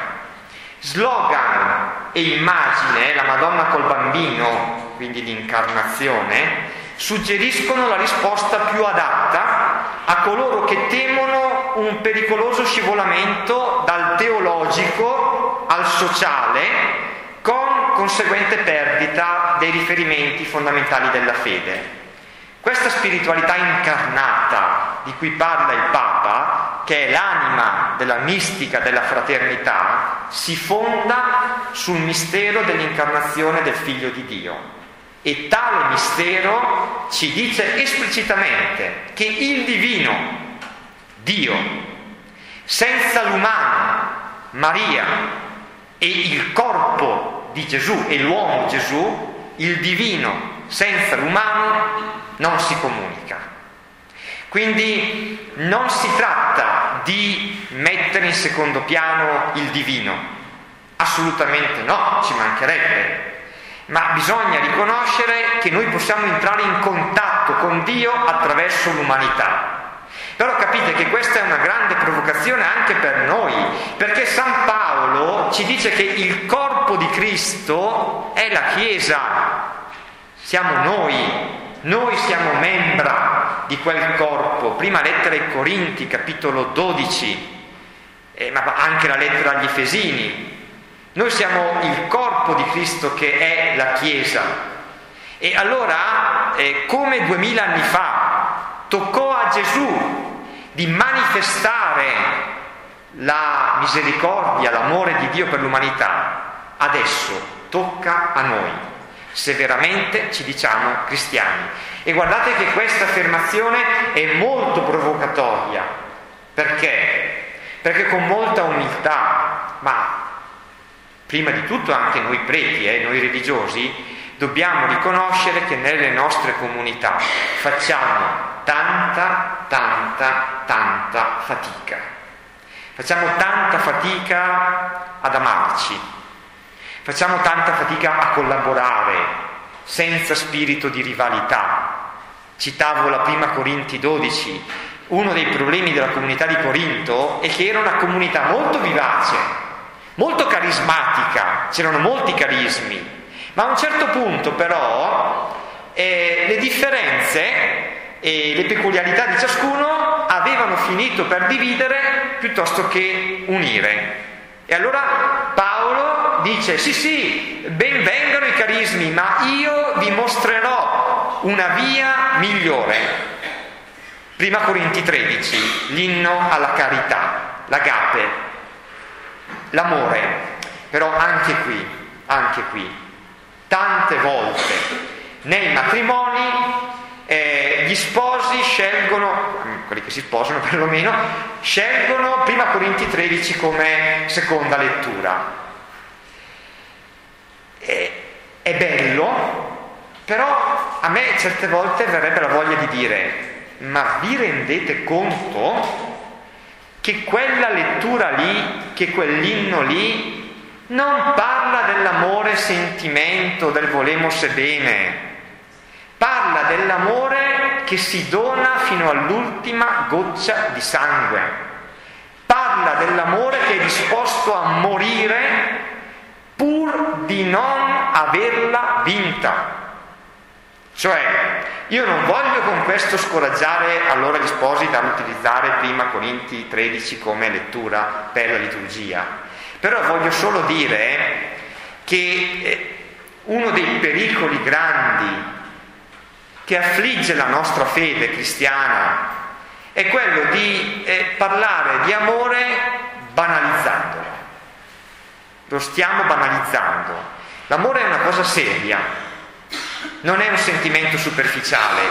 Speaker 1: Slogan e immagine, la Madonna col bambino, quindi l'incarnazione, suggeriscono la risposta più adatta a coloro che temono un pericoloso scivolamento dal teologico al sociale, con conseguente perdita dei riferimenti fondamentali della fede. Questa spiritualità incarnata di cui parla il Papa, che è l'anima della mistica della fraternità, si fonda sul mistero dell'incarnazione del Figlio di Dio. E tale mistero ci dice esplicitamente che il divino, Dio, senza l'umano, Maria, e il corpo di Gesù e l'uomo Gesù, il divino senza l'umano non si comunica. Quindi non si tratta di mettere in secondo piano il divino, assolutamente no, ci mancherebbe. Ma bisogna riconoscere che noi possiamo entrare in contatto con Dio attraverso l'umanità. Però capite che questa è una grande provocazione anche per noi, perché San Paolo ci dice che il corpo di Cristo è la Chiesa, siamo noi, noi siamo membra di quel corpo. Prima lettera ai Corinti, capitolo dodici, eh, ma anche la lettera agli Efesini. Noi siamo il corpo di Cristo che è la Chiesa. E allora, eh, come duemila anni fa, toccò a Gesù di manifestare la misericordia, l'amore di Dio per l'umanità, adesso tocca a noi, se veramente ci diciamo cristiani. E guardate che questa affermazione è molto provocatoria. Perché? Perché con molta umiltà, ma prima di tutto anche noi preti, eh, noi religiosi, dobbiamo riconoscere che nelle nostre comunità facciamo tanta, tanta, tanta fatica. Facciamo tanta fatica ad amarci, facciamo tanta fatica a collaborare senza spirito di rivalità. Citavo la prima Corinti dodici, uno dei problemi della comunità di Corinto è che era una comunità molto vivace, molto carismatica, c'erano molti carismi, ma a un certo punto però eh, le differenze e le peculiarità di ciascuno avevano finito per dividere piuttosto che unire. E allora Paolo dice: sì sì, ben vengano i carismi, ma io vi mostrerò una via migliore. Prima Corinti tredici, l'inno alla carità, l'agape, l'amore. Però anche qui, anche qui, tante volte nei matrimoni eh, gli sposi scelgono, quelli che si sposano perlomeno, scelgono prima Corinti tredici come seconda lettura. E, è bello, però a me certe volte verrebbe la voglia di dire: ma vi rendete conto che quella lettura lì, che quell'inno lì non parla dell'amore sentimento, del volemose bene, parla dell'amore che si dona fino all'ultima goccia di sangue, parla dell'amore che è disposto a morire pur di non averla vinta. Cioè, io non voglio con questo scoraggiare allora gli sposi dall'utilizzare prima Corinti tredici come lettura per la liturgia, però voglio solo dire che uno dei pericoli grandi che affligge la nostra fede cristiana è quello di eh, parlare di amore banalizzandolo. Lo stiamo banalizzando. L'amore è una cosa seria, non è un sentimento superficiale,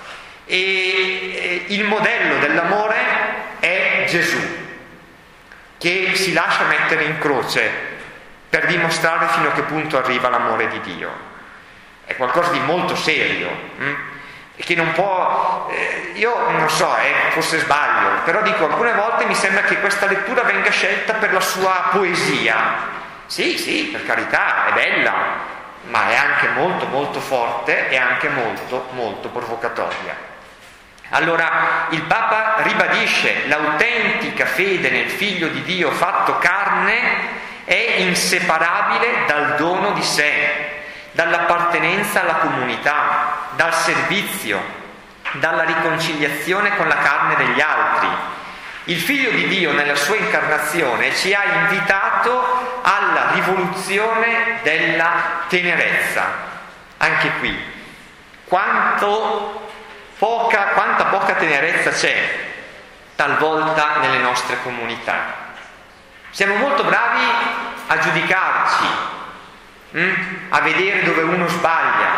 Speaker 1: e il modello dell'amore è Gesù, che si lascia mettere in croce per dimostrare fino a che punto arriva l'amore di Dio. È qualcosa di molto serio, hm? E che non può, eh, io non so, eh, forse sbaglio, però dico, alcune volte mi sembra che questa lettura venga scelta per la sua poesia. Sì, sì, per carità, è bella, ma è anche molto molto forte e anche molto molto provocatoria. Allora il Papa ribadisce: l'autentica fede nel Figlio di Dio fatto carne è inseparabile dal dono di sé, dall'appartenenza alla comunità, dal servizio, dalla riconciliazione con la carne degli altri. Il Figlio di Dio nella sua incarnazione ci ha invitato alla rivoluzione della tenerezza. Anche qui, quanto poca, quanta poca tenerezza c'è talvolta nelle nostre comunità. Siamo molto bravi a giudicarci, hm? a vedere dove uno sbaglia.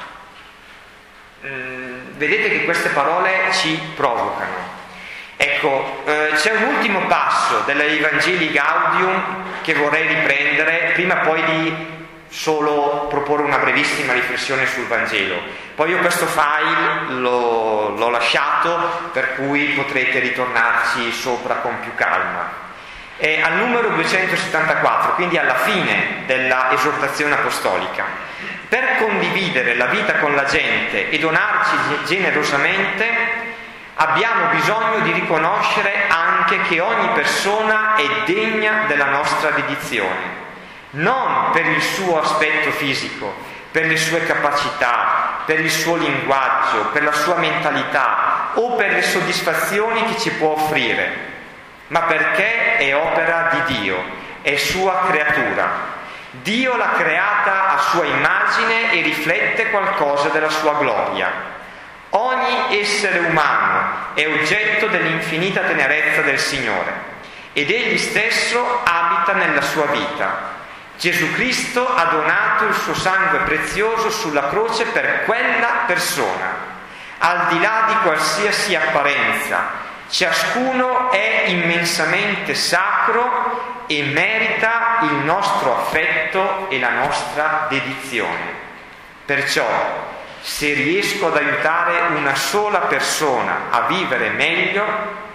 Speaker 1: Mm, vedete che queste parole ci provocano. Ecco, eh, c'è un ultimo passo dell'Evangelii Gaudium che vorrei riprendere, prima poi di solo proporre una brevissima riflessione sul Vangelo. Poi io questo file l'ho, l'ho lasciato, per cui potrete ritornarci sopra con più calma. È al numero duecentosettantaquattro, quindi alla fine della esortazione apostolica. Per condividere la vita con la gente e donarci generosamente abbiamo bisogno di riconoscere anche che ogni persona è degna della nostra dedizione, non per il suo aspetto fisico, per le sue capacità, per il suo linguaggio, per la sua mentalità o per le soddisfazioni che ci può offrire, ma perché è opera di Dio, è sua creatura. Dio l'ha creata a sua immagine e riflette qualcosa della sua gloria. Ogni essere umano è oggetto dell'infinita tenerezza del Signore ed Egli stesso abita nella sua vita. Gesù Cristo ha donato il suo sangue prezioso sulla croce per quella persona, al di là di qualsiasi apparenza. Ciascuno è immensamente sacro e merita il nostro affetto e la nostra dedizione. Perciò, se riesco ad aiutare una sola persona a vivere meglio,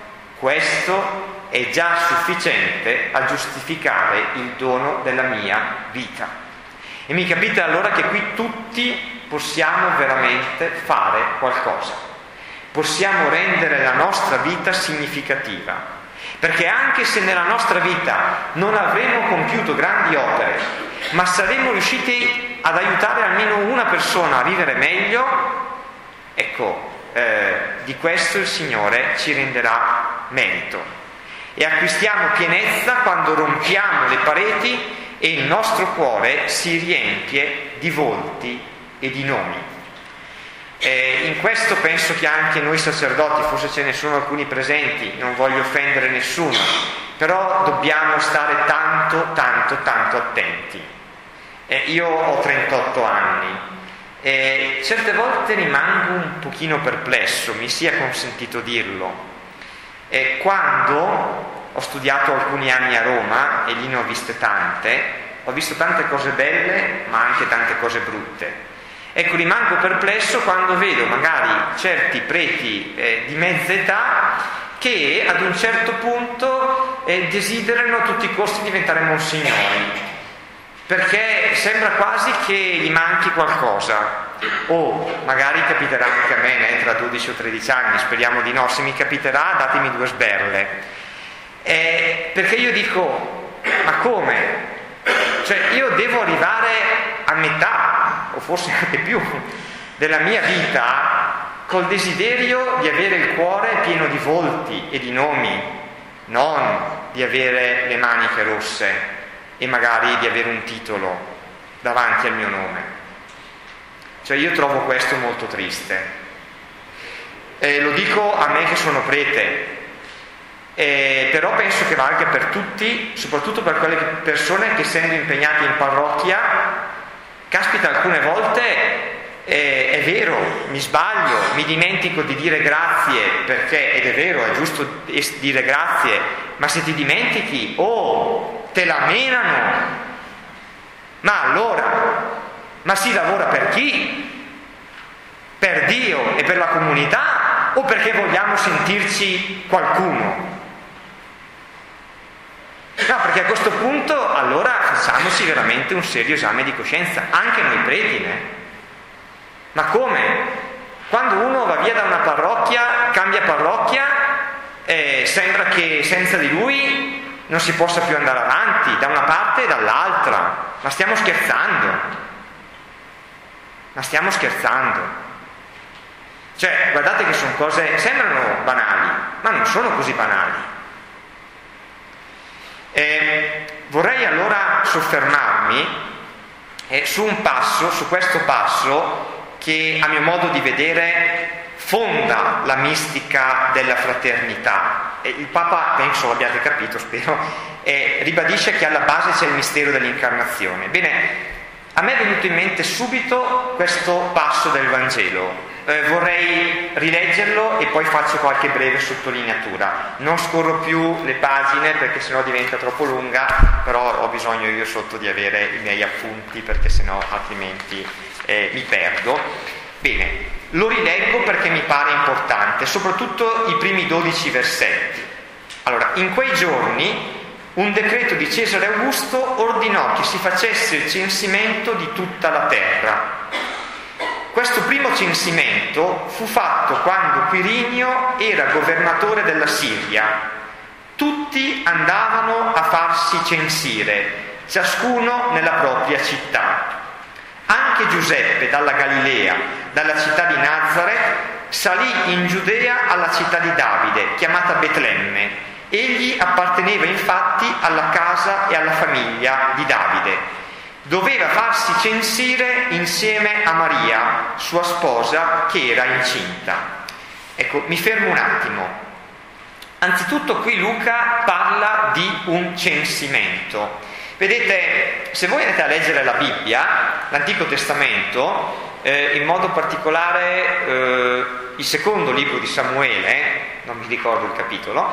Speaker 1: questo è già sufficiente a giustificare il dono della mia vita. E mi capite allora che qui tutti possiamo veramente fare qualcosa. Possiamo rendere la nostra vita significativa, perché anche se nella nostra vita non avremo compiuto grandi opere, ma saremo riusciti ad aiutare almeno una persona a vivere meglio, ecco, eh, di questo il Signore ci renderà merito. E acquistiamo pienezza quando rompiamo le pareti e il nostro cuore si riempie di volti e di nomi. Eh, in questo penso che anche noi sacerdoti, forse ce ne sono alcuni presenti, non voglio offendere nessuno, però dobbiamo stare tanto, tanto, tanto attenti. Eh, io ho trentotto anni e certe volte rimango un pochino perplesso, mi sia consentito dirlo. E quando ho studiato alcuni anni a Roma, e lì ne ho viste tante, ho visto tante cose belle ma anche tante cose brutte. Ecco, rimango perplesso quando vedo magari certi preti eh, di mezza età che ad un certo punto eh, desiderano a tutti i costi diventare monsignori, perché sembra quasi che gli manchi qualcosa. O magari capiterà anche a me né, tra dodici o tredici anni, speriamo di no. Se mi capiterà datemi due sberle, eh, perché io dico, ma come? Cioè io devo arrivare a metà, o forse anche più, della mia vita col desiderio di avere il cuore pieno di volti e di nomi, non di avere le maniche rosse e magari di avere un titolo davanti al mio nome. Cioè io trovo questo molto triste. E lo dico a me che sono prete, Eh, però penso che valga per tutti, soprattutto per quelle persone che, essendo impegnate in parrocchia, caspita, alcune volte eh, è vero, mi sbaglio, mi dimentico di dire grazie, perché, ed è vero, è giusto dire grazie, ma se ti dimentichi, oh, te la menano. Ma allora, ma si lavora per chi? Per Dio e per la comunità, o perché vogliamo sentirci qualcuno? No, perché a questo punto allora facciamoci veramente un serio esame di coscienza, anche noi preti, né? Ma come? Quando uno va via da una parrocchia, cambia parrocchia, eh, sembra che senza di lui non si possa più andare avanti, da una parte e dall'altra. Ma stiamo scherzando? Ma stiamo scherzando? Cioè, guardate che sono cose, sembrano banali, ma non sono così banali. Eh, vorrei allora soffermarmi eh, su un passo, su questo passo che a mio modo di vedere fonda la mistica della fraternità. Eh, il Papa, penso l'abbiate capito, spero, eh, ribadisce che alla base c'è il mistero dell'incarnazione. Bene, a me è venuto in mente subito questo passo del Vangelo. Eh, vorrei rileggerlo e poi faccio qualche breve sottolineatura. Non scorro più le pagine perché sennò diventa troppo lunga, però ho bisogno io sotto di avere i miei appunti, perché sennò altrimenti eh, mi perdo. Bene, lo rileggo perché mi pare importante, soprattutto i primi dodici versetti. Allora, in quei giorni un decreto di Cesare Augusto ordinò che si facesse il censimento di tutta la terra. Questo primo censimento fu fatto quando Quirinio era governatore della Siria. Tutti andavano a farsi censire, ciascuno nella propria città. Anche Giuseppe dalla Galilea, dalla città di Nazareth, salì in Giudea alla città di Davide, chiamata Betlemme. Egli apparteneva infatti alla casa e alla famiglia di Davide. Doveva farsi censire insieme a Maria, sua sposa, che era incinta. Ecco, mi fermo un attimo. Anzitutto qui Luca parla di un censimento. Vedete, se voi andate a leggere la Bibbia, l'Antico Testamento, eh, in modo particolare eh, il secondo libro di Samuele, non mi ricordo il capitolo,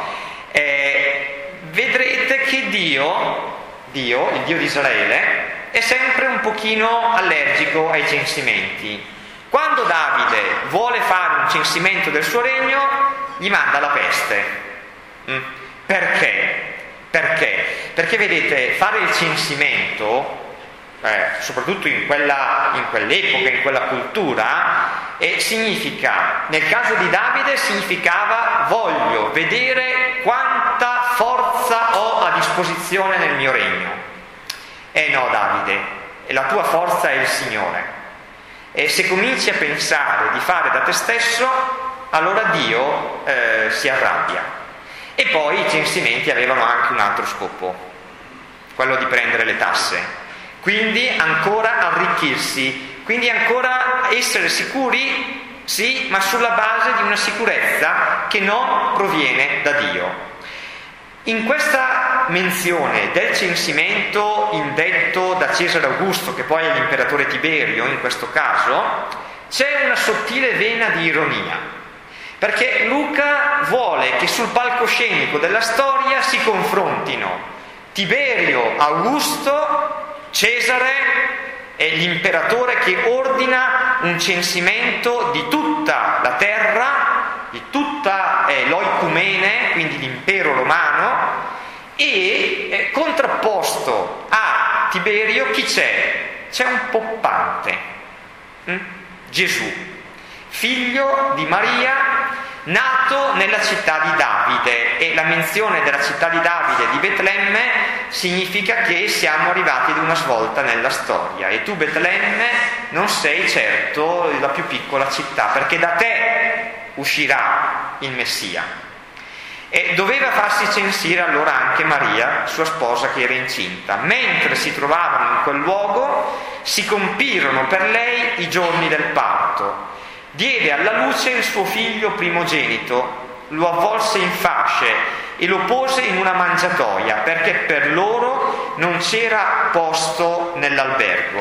Speaker 1: eh, vedrete che Dio, Dio, il Dio di Israele, è sempre un pochino allergico ai censimenti. Quando Davide vuole fare un censimento del suo regno, gli manda la peste. Mm. Perché? Perché? Perché vedete, fare il censimento, eh, soprattutto in, quella, in quell'epoca, in quella cultura, eh, significa, nel caso di Davide, significava voglio vedere quanta forza ho a disposizione nel mio regno. Eh no, Davide, la tua forza è il Signore. E se cominci a pensare di fare da te stesso, allora Dio eh, si arrabbia. E poi i censimenti avevano anche un altro scopo, quello di prendere le tasse. Quindi ancora arricchirsi, quindi ancora essere sicuri, sì, ma sulla base di una sicurezza che non proviene da Dio. In questa menzione del censimento indetto da Cesare Augusto, che poi è l'imperatore Tiberio in questo caso, c'è una sottile vena di ironia, perché Luca vuole che sul palcoscenico della storia si confrontino Tiberio, Augusto, Cesare e l'imperatore che ordina un censimento di tutta la terra, di tutta eh, l'oicumene, quindi l'impero romano, e eh, contrapposto a Tiberio chi c'è? C'è un poppante, hm? Gesù, figlio di Maria, nato nella città di Davide, e la menzione della città di Davide e di Betlemme significa che siamo arrivati ad una svolta nella storia, e tu Betlemme non sei certo la più piccola città, perché da te uscirà il Messia. E doveva farsi censire allora anche Maria, sua sposa, che era incinta. Mentre si trovavano in quel luogo si compirono per lei i giorni del parto. Diede alla luce il suo figlio primogenito, lo avvolse in fasce e lo pose in una mangiatoia, perché per loro non c'era posto nell'albergo.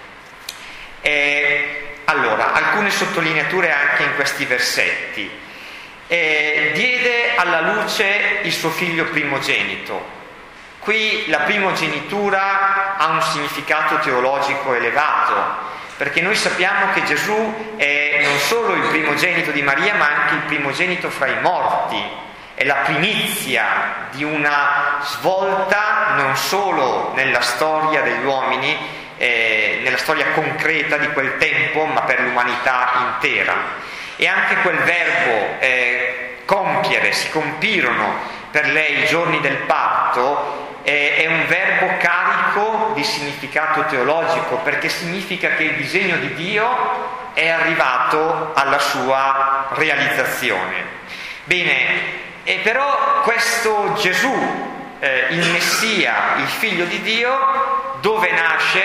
Speaker 1: E allora, alcune sottolineature anche in questi versetti. E diede alla luce il suo figlio primogenito. Qui la primogenitura ha un significato teologico elevato, perché noi sappiamo che Gesù è non solo il primogenito di Maria, ma anche il primogenito fra i morti, è la primizia di una svolta non solo nella storia degli uomini, eh, nella storia concreta di quel tempo, ma per l'umanità intera. E anche quel verbo eh, compiere, si compirono per lei i giorni del parto, eh, è un verbo carico di significato teologico, perché significa che il disegno di Dio è arrivato alla sua realizzazione. Bene, e però questo Gesù, eh, il Messia, il figlio di Dio, dove nasce,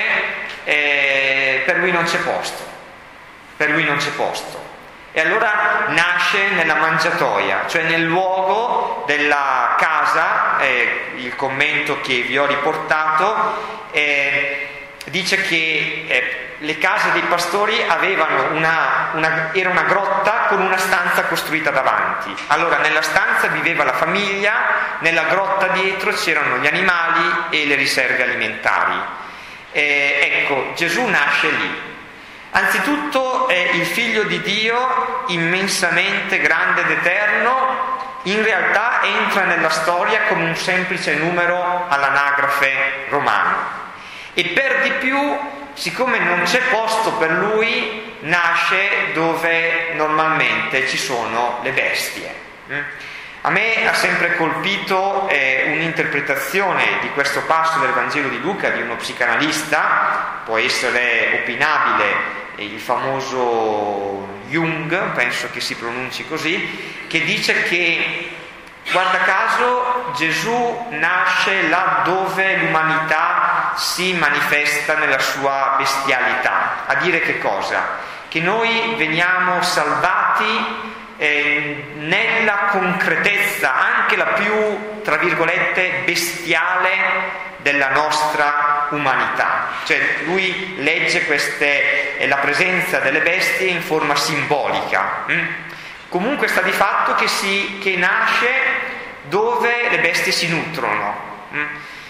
Speaker 1: eh, per lui non c'è posto, per lui non c'è posto. E allora nasce nella mangiatoia, cioè nel luogo della casa. Eh, il commento che vi ho riportato eh, dice che eh, le case dei pastori avevano una, una, era una grotta con una stanza costruita davanti. Allora nella stanza viveva la famiglia, nella grotta dietro c'erano gli animali e le riserve alimentari. Eh, ecco, Gesù nasce lì. Anzitutto è il figlio di Dio, immensamente grande ed eterno, in realtà entra nella storia come un semplice numero all'anagrafe romano. E per di più, siccome non c'è posto per lui, nasce dove normalmente ci sono le bestie. A me ha sempre colpito eh, un'interpretazione di questo passo del Vangelo di Luca di uno psicanalista, può essere opinabile, il famoso Jung, penso che si pronunci così, che dice che, guarda caso, Gesù nasce là dove l'umanità si manifesta nella sua bestialità. A dire che cosa? Che noi veniamo salvati eh, nella concretezza, anche la più, tra virgolette, bestiale della nostra umanità. Cioè lui legge queste, eh, la presenza delle bestie in forma simbolica. Mm? Comunque sta di fatto che, si, che nasce dove le bestie si nutrono. Mm?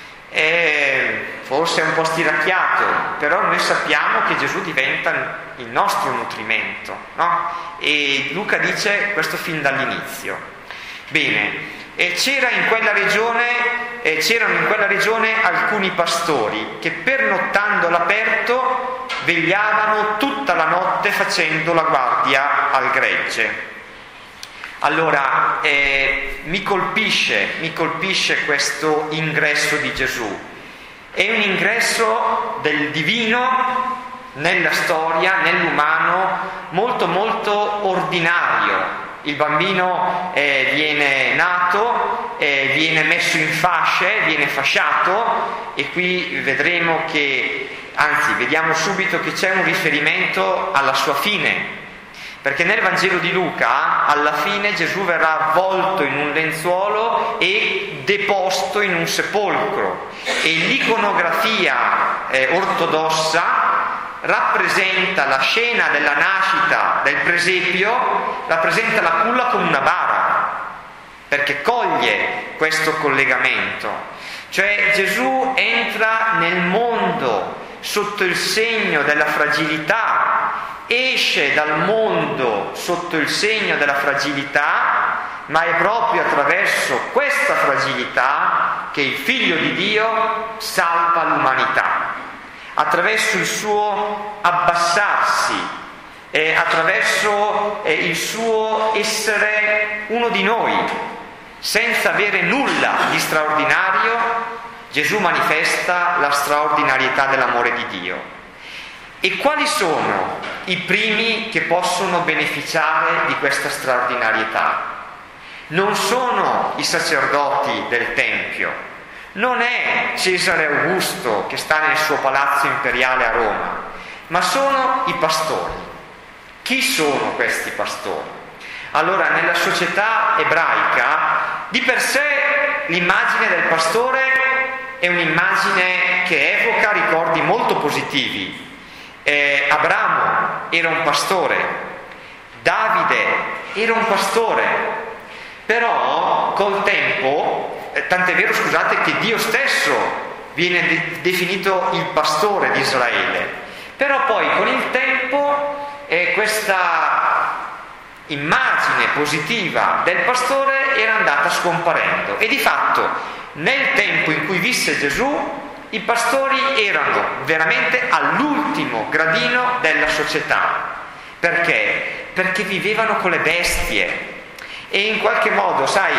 Speaker 1: E forse è un po' stiracchiato, però noi sappiamo che Gesù diventa il nostro nutrimento, no? E Luca dice questo fin dall'inizio. Bene, e c'era in quella regione, eh, c'erano in quella regione alcuni pastori che, pernottando all'aperto, vegliavano tutta la notte facendo la guardia al gregge. Allora, eh, mi colpisce, mi colpisce questo ingresso di Gesù. È un ingresso del divino nella storia, nell'umano, molto molto ordinario. Il bambino eh, viene nato, eh, viene messo in fasce, viene fasciato, e qui vedremo che, anzi vediamo subito che c'è un riferimento alla sua fine, Perché nel Vangelo di Luca, alla fine, Gesù verrà avvolto in un lenzuolo e deposto in un sepolcro. E l'iconografia eh, ortodossa rappresenta la scena della nascita del presepio, rappresenta la culla come una bara, perché coglie questo collegamento. Cioè Gesù entra nel mondo sotto il segno della fragilità, esce dal mondo sotto il segno della fragilità, ma è proprio attraverso questa fragilità che il Figlio di Dio salva l'umanità, attraverso il suo abbassarsi, eh, attraverso eh, il suo essere uno di noi, senza avere nulla di straordinario. Gesù manifesta la straordinarietà dell'amore di Dio. E quali sono i primi che possono beneficiare di questa straordinarietà? Non sono i sacerdoti del Tempio, non è Cesare Augusto che sta nel suo palazzo imperiale a Roma, ma sono i pastori. Chi sono questi pastori? Allora, nella società ebraica, di per sé l'immagine del pastore è un'immagine che evoca ricordi molto positivi. Eh, Abramo era un pastore, Davide era un pastore, però col tempo, eh, tant'è vero, scusate, che Dio stesso viene de- definito il pastore di Israele, però poi con il tempo eh, questa immagine positiva del pastore era andata scomparendo e di fatto nel tempo in cui visse Gesù i pastori erano veramente all'ultimo gradino della società. Perché? Perché vivevano con le bestie e in qualche modo, sai,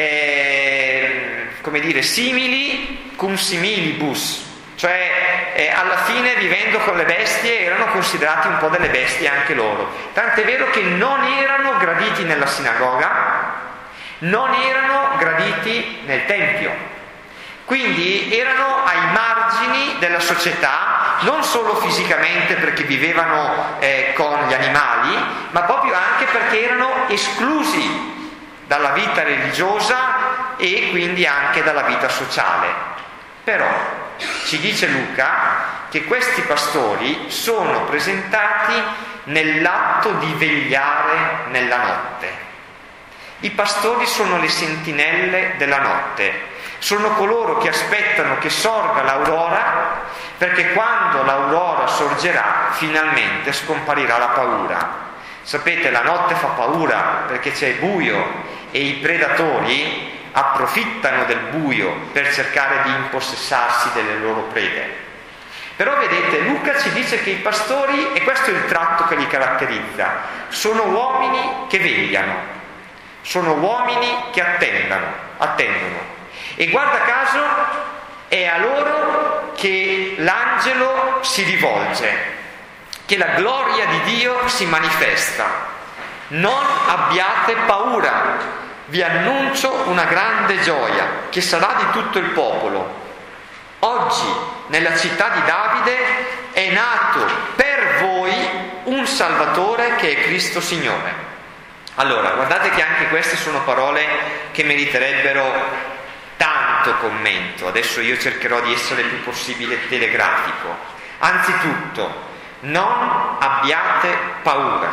Speaker 1: eh, come dire, simili cum similibus, cioè eh, alla fine vivendo con le bestie erano considerati un po' delle bestie anche loro. Tant'è vero che non erano graditi nella sinagoga, non erano graditi nel Tempio. Quindi erano ai margini della società, non solo fisicamente perché vivevano eh, con gli animali, ma proprio anche perché erano esclusi dalla vita religiosa e quindi anche dalla vita sociale. Però ci dice Luca che questi pastori sono presentati nell'atto di vegliare nella notte. I pastori sono le sentinelle della notte. Sono coloro che aspettano che sorga l'aurora, perché quando l'aurora sorgerà finalmente scomparirà la paura. Sapete, la notte fa paura perché c'è buio e i predatori approfittano del buio per cercare di impossessarsi delle loro prede. Però vedete, Luca ci dice che i pastori, e questo è il tratto che li caratterizza, sono uomini che vegliano, sono uomini che attendano, attendono. E guarda caso è a loro che l'angelo si rivolge, che la gloria di Dio si manifesta. Non abbiate paura, vi annuncio una grande gioia che sarà di tutto il popolo. Oggi nella città di Davide è nato per voi un Salvatore che è Cristo Signore. Allora, guardate che anche queste sono parole che meriterebbero tanto commento. Adesso io cercherò di essere il più possibile telegrafico. Anzitutto, non abbiate paura.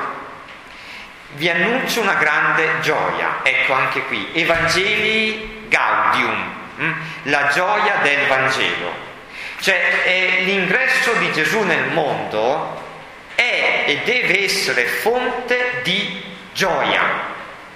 Speaker 1: Vi annuncio una grande gioia. Ecco anche qui, Evangeli Gaudium, hm? la gioia del Vangelo. Cioè è l'ingresso di Gesù nel mondo è e deve essere fonte di gioia.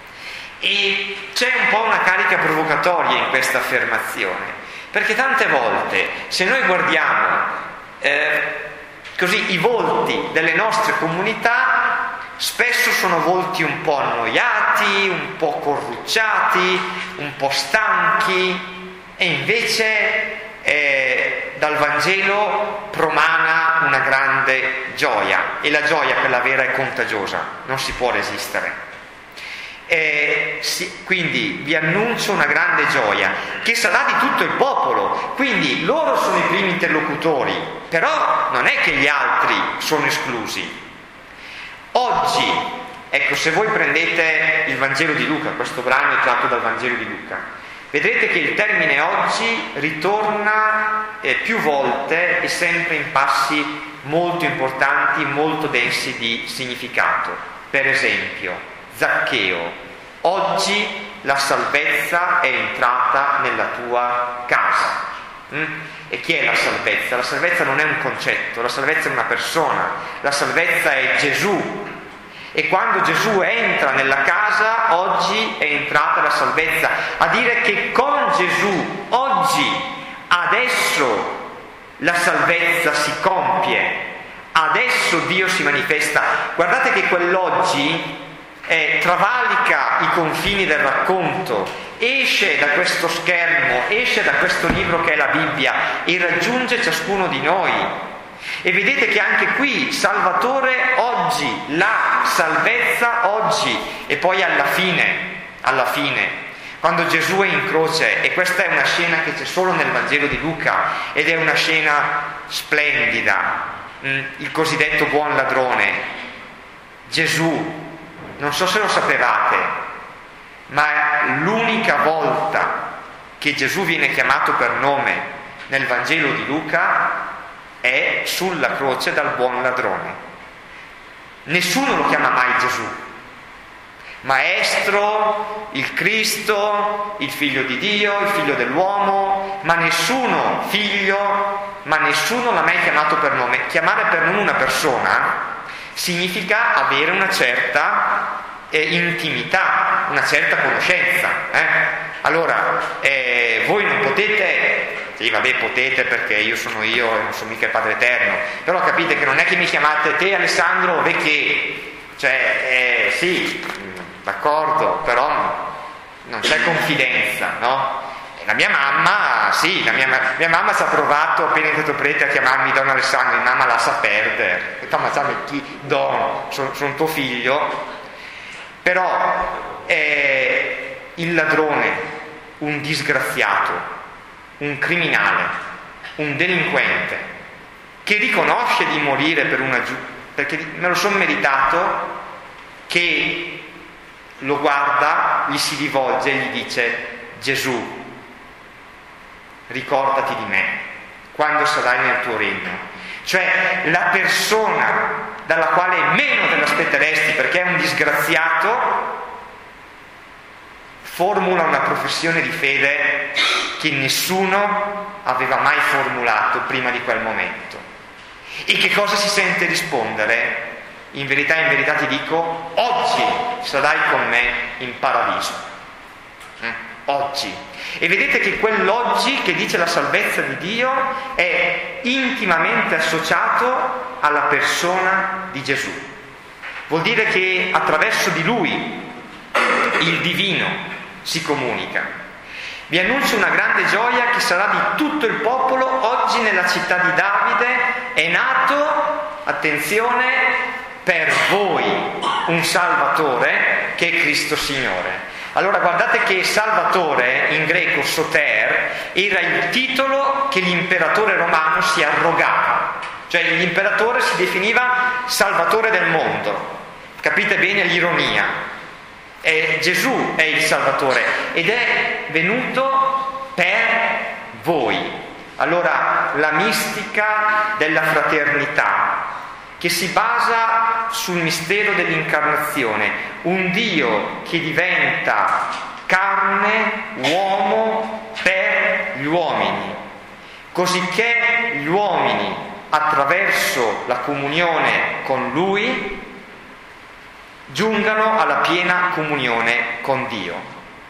Speaker 1: E c'è un po' una carica provocatoria in questa affermazione, perché tante volte se noi guardiamo eh, così i volti delle nostre comunità, spesso sono volti un po' annoiati, un po' corrucciati, un po' stanchi, e invece eh, dal Vangelo promana una grande gioia, e la gioia, quella vera, è contagiosa, non si può resistere. Eh, sì, quindi vi annuncio una grande gioia che sarà di tutto il popolo, quindi loro sono i primi interlocutori, però non è che gli altri sono esclusi. Oggi Ecco, se voi prendete il Vangelo di Luca, questo brano è tratto dal Vangelo di Luca, vedrete che il termine oggi ritorna eh, più volte e sempre in passi molto importanti, molto densi di significato. Per esempio, Zaccheo, oggi la salvezza è entrata nella tua casa. Mm? E chi è la salvezza? La salvezza non è un concetto, la salvezza è una persona, la salvezza è Gesù. E quando Gesù entra nella casa, oggi è entrata la salvezza, a dire che con Gesù, oggi, adesso, la salvezza si compie, adesso Dio si manifesta. Guardate che quell'oggi eh, travalica i confini del racconto, esce da questo schermo, esce da questo libro che è la Bibbia e raggiunge ciascuno di noi. E vedete che anche qui Salvatore oggi, la salvezza oggi, e poi alla fine, alla fine, quando Gesù è in croce, e questa è una scena che c'è solo nel Vangelo di Luca ed è una scena splendida, il cosiddetto buon ladrone. Gesù, non so se lo sapevate, ma l'unica volta che Gesù viene chiamato per nome nel Vangelo di Luca è sulla croce dal buon ladrone. Nessuno lo chiama mai Gesù. Maestro, il Cristo, il figlio di Dio, il figlio dell'uomo, ma nessuno figlio, ma nessuno l'ha mai chiamato per nome. Chiamare per nome una persona significa avere una certa eh, intimità, una certa conoscenza. Eh? Allora, eh, voi non potete... Sì, vabbè, potete perché io sono io e non sono mica il Padre Eterno, però capite che non è che mi chiamate te Alessandro perché, cioè, eh, sì, d'accordo, però non c'è confidenza, no? E la mia mamma, sì, la mia, mia mamma ci ha provato appena è stato prete a chiamarmi Don Alessandro, mia mamma lascia perdere, ho detto, ma sai chi? Don, sono, sono tuo figlio, però eh, il ladrone, un disgraziato, un criminale, un delinquente che riconosce di morire per una giu- perché me lo sono meritato, che lo guarda, gli si rivolge e gli dice: Gesù, ricordati di me quando sarai nel tuo regno. Cioè la persona dalla quale meno te l'aspetteresti perché è un disgraziato formula una professione di fede che nessuno aveva mai formulato prima di quel momento. E che cosa si sente rispondere? In verità, in verità ti dico, oggi sarai con me in paradiso. Eh? Oggi. E vedete che quell'oggi che dice la salvezza di Dio è intimamente associato alla persona di Gesù. Vuol dire che attraverso di Lui il divino si comunica. Vi annuncio una grande gioia che sarà di tutto il popolo. Oggi nella città di Davide è nato, attenzione, per voi un Salvatore che è Cristo Signore. Allora guardate che Salvatore in greco soter era il titolo che l'imperatore romano si arrogava, cioè l'imperatore si definiva Salvatore del mondo. Capite bene l'ironia? Eh, Gesù è il Salvatore ed è venuto per voi. Allora la mistica della fraternità che si basa sul mistero dell'incarnazione, un Dio che diventa carne, uomo per gli uomini, cosicché gli uomini attraverso la comunione con Lui giungano alla piena comunione con Dio.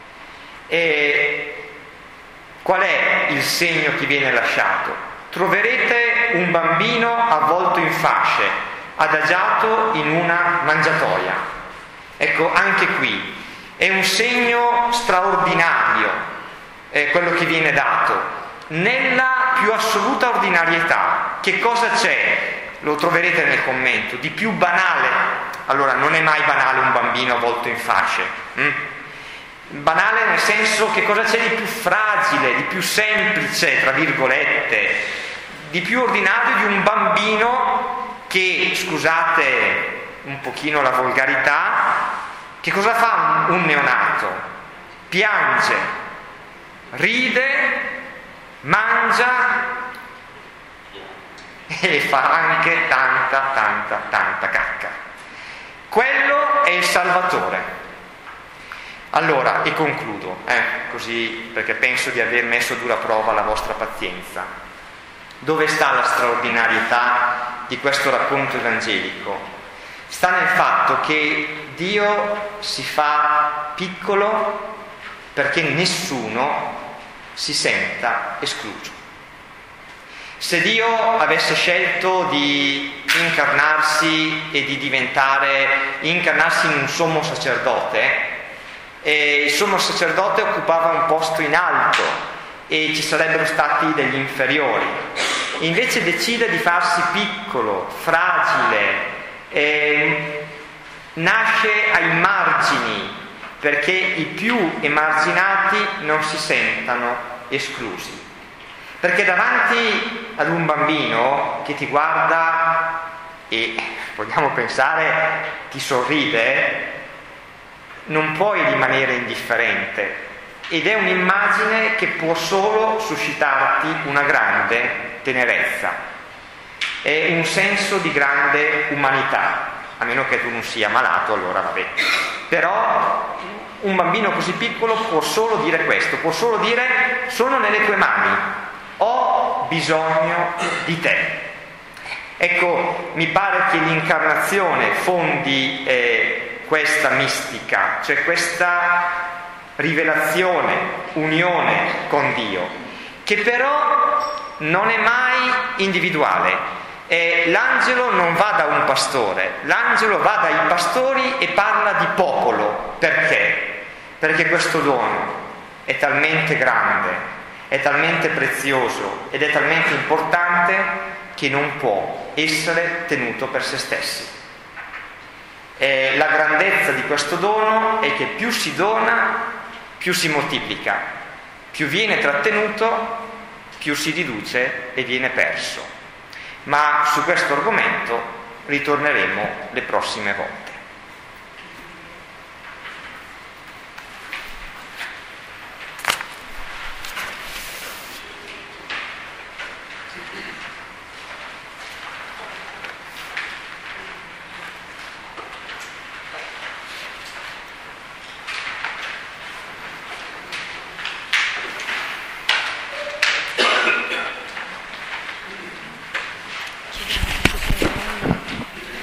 Speaker 1: E qual è il segno che viene lasciato? Troverete un bambino avvolto in fasce, adagiato in una mangiatoia. Ecco, anche qui è un segno straordinario, è quello che viene dato, nella più assoluta ordinarietà. Che cosa c'è? Lo troverete nel commento, di più banale. Allora, non è mai banale un bambino avvolto in fasce. Hm? Banale nel senso, che cosa c'è di più fragile, di più semplice, tra virgolette, di più ordinario di un bambino che, scusate un pochino la volgarità, che cosa fa un, un neonato? Piange, ride, mangia e fa anche tanta, tanta, tanta cacca. Quello è il Salvatore. Allora, e concludo, eh, così, perché penso di aver messo a dura prova la vostra pazienza. Dove sta la straordinarietà di questo racconto evangelico? Sta nel fatto che Dio si fa piccolo perché nessuno si senta escluso. Se Dio avesse scelto di incarnarsi e di diventare, incarnarsi in un sommo sacerdote, e il sommo sacerdote occupava un posto in alto e ci sarebbero stati degli inferiori, invece decide di farsi piccolo, fragile, e nasce ai margini perché i più emarginati non si sentano esclusi. Perché davanti ad un bambino che ti guarda e, vogliamo pensare, ti sorride, non puoi rimanere indifferente, ed è un'immagine che può solo suscitarti una grande tenerezza, è un senso di grande umanità, a meno che tu non sia malato, allora vabbè. Però un bambino così piccolo può solo dire questo, può solo dire: sono nelle tue mani, ho bisogno di te. Ecco, mi pare che l'incarnazione fondi eh, questa mistica, cioè questa rivelazione, unione con Dio, che però non è mai individuale. E l'angelo non va da un pastore, l'angelo va dai pastori e parla di popolo. Perché? Perché questo dono è talmente grande, è talmente prezioso ed è talmente importante che non può essere tenuto per se stessi. E la grandezza di questo dono è che più si dona, più si moltiplica, più viene trattenuto, più si riduce e viene perso. Ma su questo argomento ritorneremo le prossime volte.